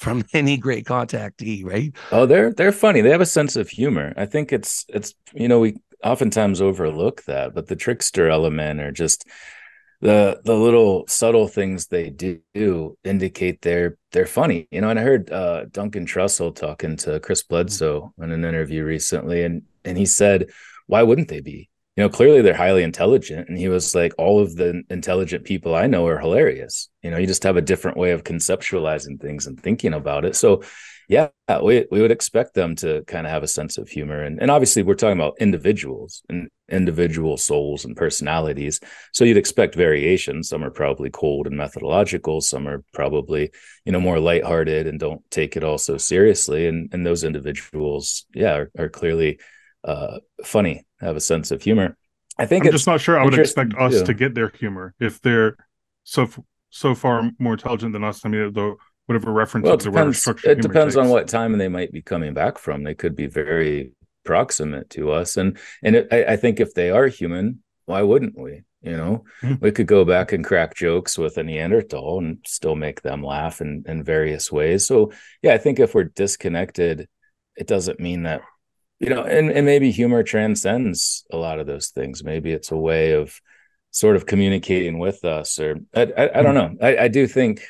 Speaker 1: from any great contactee, right?
Speaker 3: Oh, they're funny. They have a sense of humor. I think it's we oftentimes overlook that, but the trickster element, or just the little subtle things they do indicate they're funny. And I heard Duncan Trussell talking to Chris Bledsoe in an interview recently, and he said, why wouldn't they be? Clearly they're highly intelligent. And he was like, all of the intelligent people I know are hilarious. You just have a different way of conceptualizing things and thinking about it. So yeah, we would expect them to kind of have a sense of humor. And obviously we're talking about individuals and individual souls and personalities. So you'd expect variation. Some are probably cold and methodological. Some are probably, more lighthearted and don't take it all so seriously. And those individuals, yeah, are clearly funny, have a sense of humor. I think
Speaker 2: I'm just not sure I would expect us
Speaker 3: too
Speaker 2: to get their humor if they're so far more intelligent than us. I mean, whatever reference
Speaker 3: well,
Speaker 2: to whatever structure.
Speaker 3: It depends on what time they might be coming back from. They could be very proximate to us, and I think if they are human, why wouldn't we? We could go back and crack jokes with a Neanderthal and still make them laugh in various ways. So yeah, I think if we're disconnected, it doesn't mean that. And maybe humor transcends a lot of those things. Maybe it's a way of sort of communicating with us, or I don't know. I do think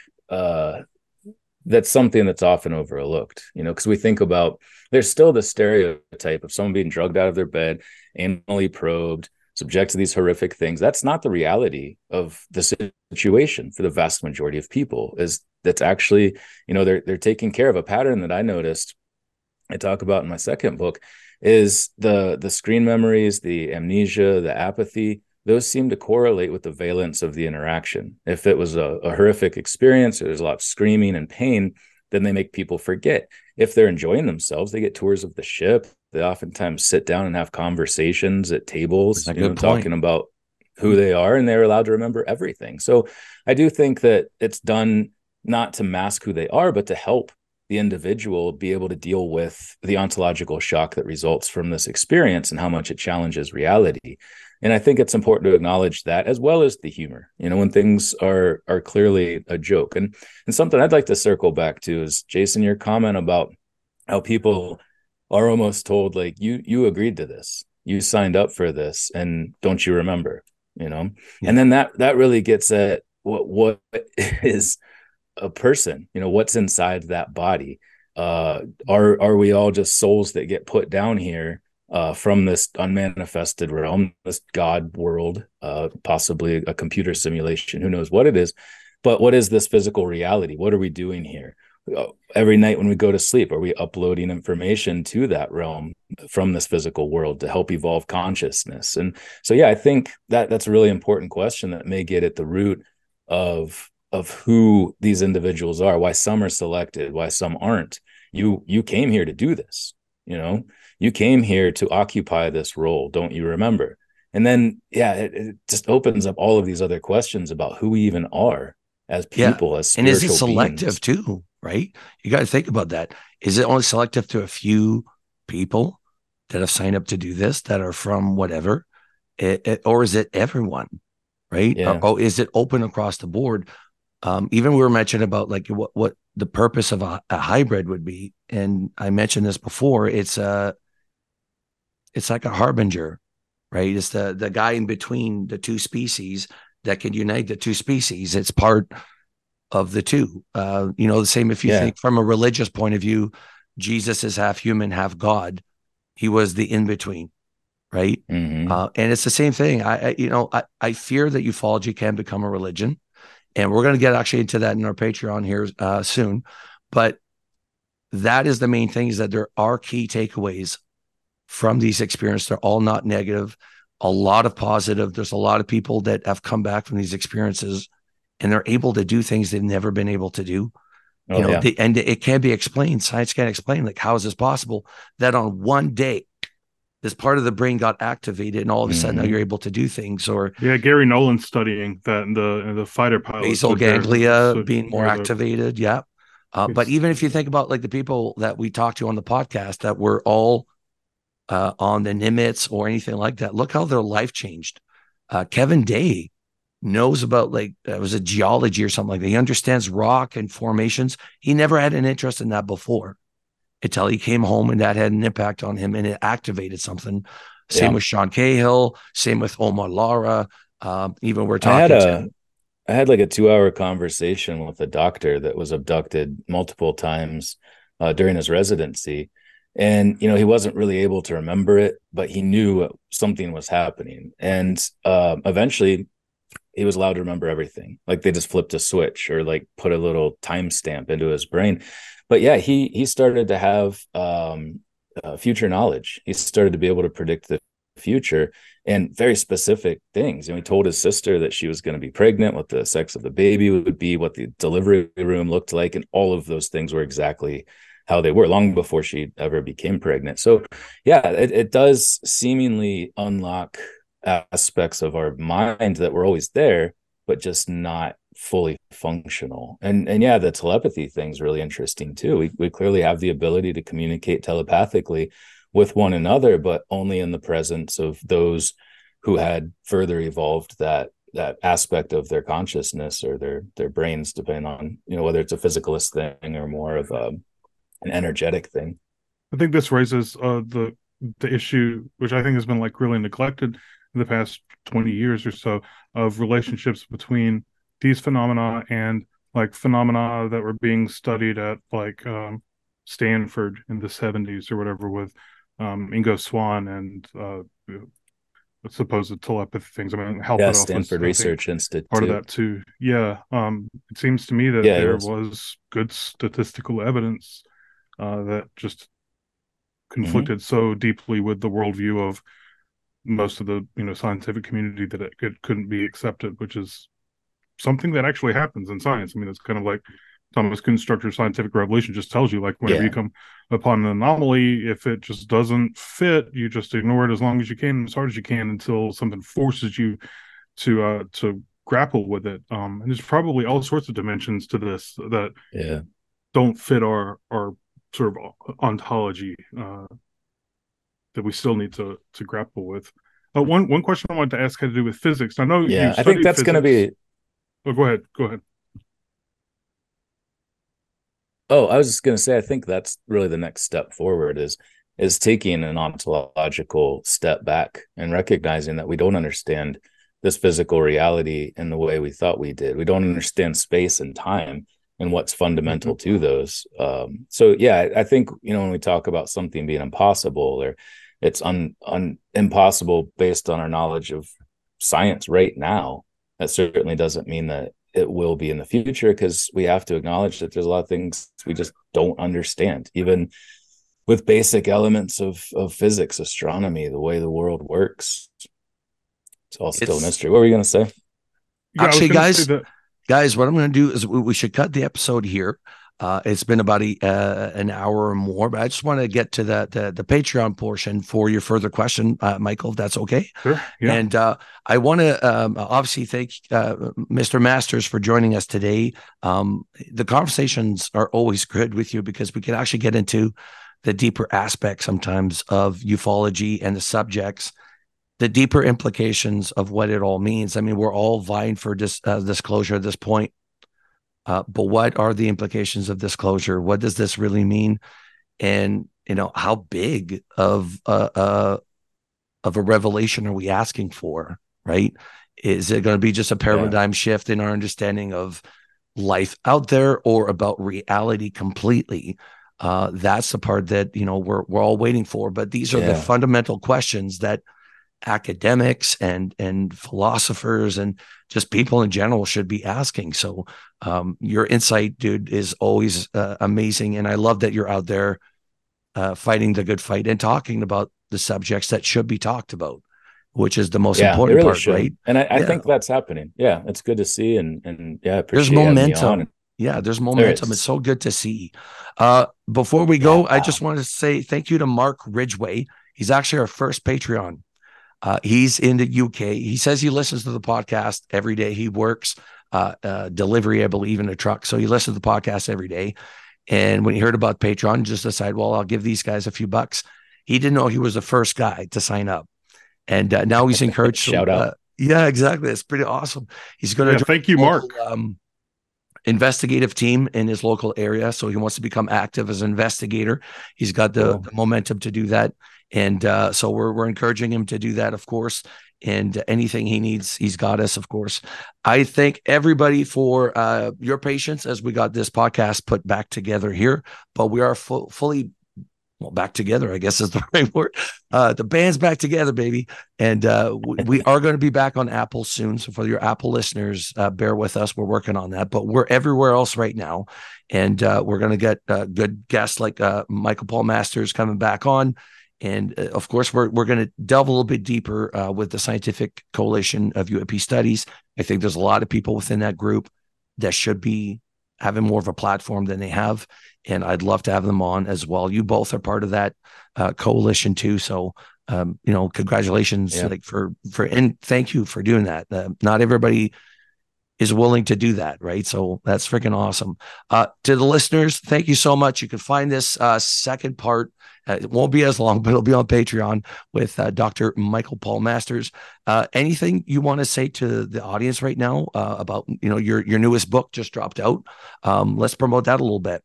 Speaker 3: that's something that's often overlooked, because we think about, there's still the stereotype of someone being drugged out of their bed, anally probed, subject to these horrific things. That's not the reality of the situation for the vast majority of people. That's actually, they're taking care of. A pattern that I noticed, I talk about in my second book, is the screen memories, the amnesia, the apathy. Those seem to correlate with the valence of the interaction. If it was a horrific experience, there's a lot of screaming and pain, then they make people forget. If they're enjoying themselves, they get tours of the ship. They oftentimes sit down and have conversations at tables, talking about who they are, and they're allowed to remember everything. So I do think that it's done not to mask who they are, but to help the individual be able to deal with the ontological shock that results from this experience and how much it challenges reality. And I think it's important to acknowledge that, as well as the humor, when things are clearly a joke. And something I'd like to circle back to is, Jason, your comment about how people are almost told, like, you agreed to this, you signed up for this, and don't you remember, Yeah. And then that really gets at what is a person, what's inside that body. Are we all just souls that get put down here from this unmanifested realm, this God world, possibly a computer simulation, who knows what it is, but what is this physical reality? What are we doing here? Every night when we go to sleep, are we uploading information to that realm from this physical world to help evolve consciousness? And so, yeah, I think that's a really important question that may get at the root of who these individuals are, why some are selected, why some aren't. You came here to do this, you came here to occupy this role. Don't you remember? And then, yeah, it just opens up all of these other questions about who we even are as people, as spiritual beings.
Speaker 1: And is it selective too, right? You got to think about that. Is it only selective to a few people that have signed up to do this, that are from whatever, or is it everyone, right?
Speaker 3: Yeah.
Speaker 1: Or is it open across the board? Even we were mentioning about like what the purpose of a hybrid would be. And I mentioned this before. It's like a harbinger, right? It's the guy in between the two species that can unite the two species. It's part of the two. The same if you think from a religious point of view, Jesus is half human, half God. He was the in-between, right?
Speaker 3: Mm-hmm.
Speaker 1: And it's the same thing. I fear that ufology can become a religion. And we're going to get actually into that in our Patreon here soon. But that is the main thing, is that there are key takeaways from these experiences. They're all not negative, a lot of positive. There's a lot of people that have come back from these experiences and they're able to do things they've never been able to do. And it can be explained. Science can't explain, like, how is this possible that on one day this part of the brain got activated and all of a sudden now you're able to do things? Or
Speaker 2: Gary Nolan's studying that in the fighter pilots,
Speaker 1: basal ganglia being more activated. Yeah. But even if you think about like the people that we talked to on the podcast that were all on the Nimitz or anything like that, look how their life changed. Kevin Day knows about like it was a geology or something like that. He understands rock and formations. He never had an interest in that before until he came home, and that had an impact on him and it activated something. Same with Sean Cahill, same with Omar Lara. Even we're talking.
Speaker 3: I had like a 2-hour conversation with a doctor that was abducted multiple times during his residency. And, he wasn't really able to remember it, but he knew something was happening. And eventually he was allowed to remember everything. Like they just flipped a switch or like put a little timestamp into his brain. But yeah, he started to have future knowledge. He started to be able to predict the future and very specific things. And he told his sister that she was going to be pregnant, what the sex of the baby would be, what the delivery room looked like. And all of those things were exactly how they were long before she ever became pregnant. So yeah, it does seemingly unlock aspects of our mind that were always there, but just not fully functional. And yeah, the telepathy thing's really interesting too. We clearly have the ability to communicate telepathically with one another, but only in the presence of those who had further evolved that aspect of their consciousness or their brains, depending on, whether it's a physicalist thing or more of an energetic thing.
Speaker 2: I think this raises the issue, which I think has been like really neglected in the past 20 years or so, of relationships between these phenomena and like phenomena that were being studied at like Stanford in the 70s or whatever with Ingo Swann and supposed telepathy things. I mean,
Speaker 3: Stanford Research Institute,
Speaker 2: part of that too. Yeah, it seems to me that there was good statistical evidence that just conflicted so deeply with the worldview of most of the scientific community that it couldn't be accepted, which is something that actually happens in science. I mean, it's kind of like Thomas Kuhn's structure of scientific revolution just tells you, like, whenever you come upon an anomaly, if it just doesn't fit, you just ignore it as long as you can, as hard as you can, until something forces you to grapple with it. And there's probably all sorts of dimensions to this that don't fit our sort of ontology that we still need to grapple with. One question I wanted to ask had to do with physics. I know
Speaker 3: I think that's going to be.
Speaker 2: Oh, go ahead.
Speaker 3: Oh, I was just going to say, I think that's really the next step forward is taking an ontological step back and recognizing that we don't understand this physical reality in the way we thought we did. We don't understand space and time and what's fundamental to those. So yeah, I think, when we talk about something being impossible, or it's impossible based on our knowledge of science right now, that certainly doesn't mean that it will be in the future, because we have to acknowledge that there's a lot of things we just don't understand, even with basic elements of physics, astronomy, the way the world works. It's all still a mystery. What were you going to say?
Speaker 1: Actually, guys, what I'm going to do is we should cut the episode here. It's been about an hour or more, but I just want to get to the Patreon portion for your further question, Michael, if that's okay.
Speaker 2: Sure. Yeah.
Speaker 1: And I want to obviously thank Mr. Masters for joining us today. The conversations are always good with you because we can actually get into the deeper aspects sometimes of ufology and the subjects, the deeper implications of what it all means. I mean, we're all vying for disclosure at this point. But what are the implications of disclosure? What does this really mean? And, how big of a revelation are we asking for, right? Is it going to be just a paradigm shift in our understanding of life out there, or about reality completely? That's the part that, we're all waiting for. But these are the fundamental questions that academics and philosophers and just people in general should be asking. So your insight, dude, is always amazing. And I love that you're out there fighting the good fight and talking about the subjects that should be talked about, which is the most important
Speaker 3: really
Speaker 1: part,
Speaker 3: should.
Speaker 1: right?
Speaker 3: And I think that's happening. Yeah, it's good to see. And
Speaker 1: there's momentum. There's momentum. It's so good to see. Before we go, I just want to say thank you to Mark Ridgway. He's actually our first Patreon. He's in the UK. He says he listens to the podcast every day. He works delivery, I believe, in a truck. So he listens to the podcast every day. And when he heard about Patreon, just decided, well, I'll give these guys a few bucks. He didn't know he was the first guy to sign up. And now he's encouraged.
Speaker 3: Shout out.
Speaker 1: Yeah, exactly. That's pretty awesome. He's going to join
Speaker 2: Thank you,
Speaker 1: the local,
Speaker 2: Mark.
Speaker 1: investigative team in his local area. So he wants to become active as an investigator. He's got the momentum to do that. And so we're encouraging him to do that, of course. And anything he needs, he's got us, of course. I thank everybody for your patience as we got this podcast put back together here. But we are fully back together, I guess is the right word. The band's back together, baby. And we are going to be back on Apple soon. So for your Apple listeners, bear with us. We're working on that, but we're everywhere else right now. And we're going to get good guests like Michael Paul Masters coming back on. And of course, we're going to delve a little bit deeper with the Scientific Coalition of UAP Studies. I think there's a lot of people within that group that should be having more of a platform than they have. And I'd love to have them on as well. You both are part of that coalition too. So, congratulations and thank you for doing that. Not everybody is willing to do that, right? So that's freaking awesome. To the listeners, thank you so much. You can find this second part. It won't be as long, but it'll be on Patreon with Dr. Michael Paul Masters. Anything you want to say to the audience right now about your newest book just dropped out? Let's promote that a little bit.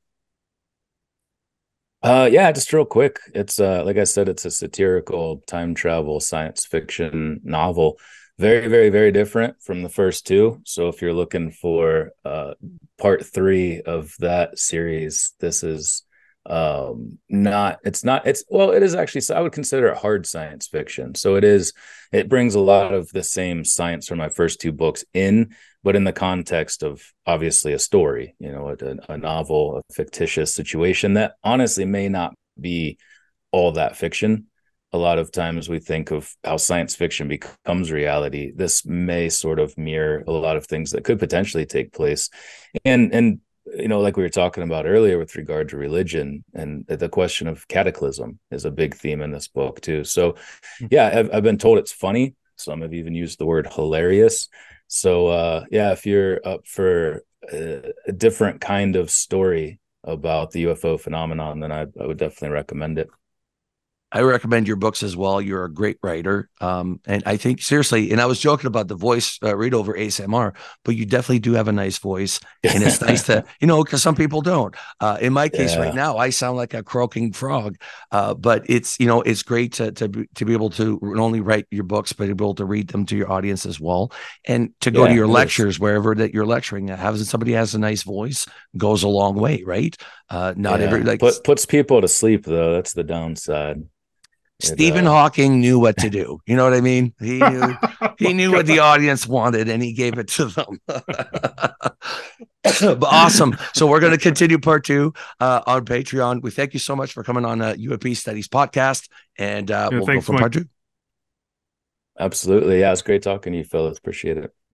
Speaker 3: Just real quick. It's like I said, it's a satirical time travel science fiction novel. Very, very, very different from the first two. So if you're looking for part 3 of that series, this is it is actually, I would consider it hard science fiction. So it brings a lot of the same science from my first 2 books in, but in the context of obviously a story, a novel, a fictitious situation that honestly may not be all that fiction. A lot of times we think of how science fiction becomes reality. This may sort of mirror a lot of things that could potentially take place. And like we were talking about earlier with regard to religion, and the question of cataclysm is a big theme in this book too. So I've been told it's funny. Some have even used the word hilarious. So if you're up for a different kind of story about the UFO phenomenon, then I would definitely recommend it.
Speaker 1: I recommend your books as well. You're a great writer. And I think seriously, and I was joking about the voice read over ASMR, but you definitely do have a nice voice. And it's nice to, because some people don't. In my case right now, I sound like a croaking frog. But it's, it's great to be able to not only write your books, but be able to read them to your audience as well. And to go to your lectures, wherever that you're lecturing, having somebody has a nice voice goes a long way, right?
Speaker 3: Puts people to sleep though. That's the downside.
Speaker 1: Stephen Hawking knew what to do. You know what I mean? He knew what the audience wanted and he gave it to them. But awesome. So we're going to continue part 2 on Patreon. We thank you so much for coming on UAP Studies podcast, and we'll go for part 2.
Speaker 3: Absolutely. Yeah, it's great talking to you, fellas. Appreciate it.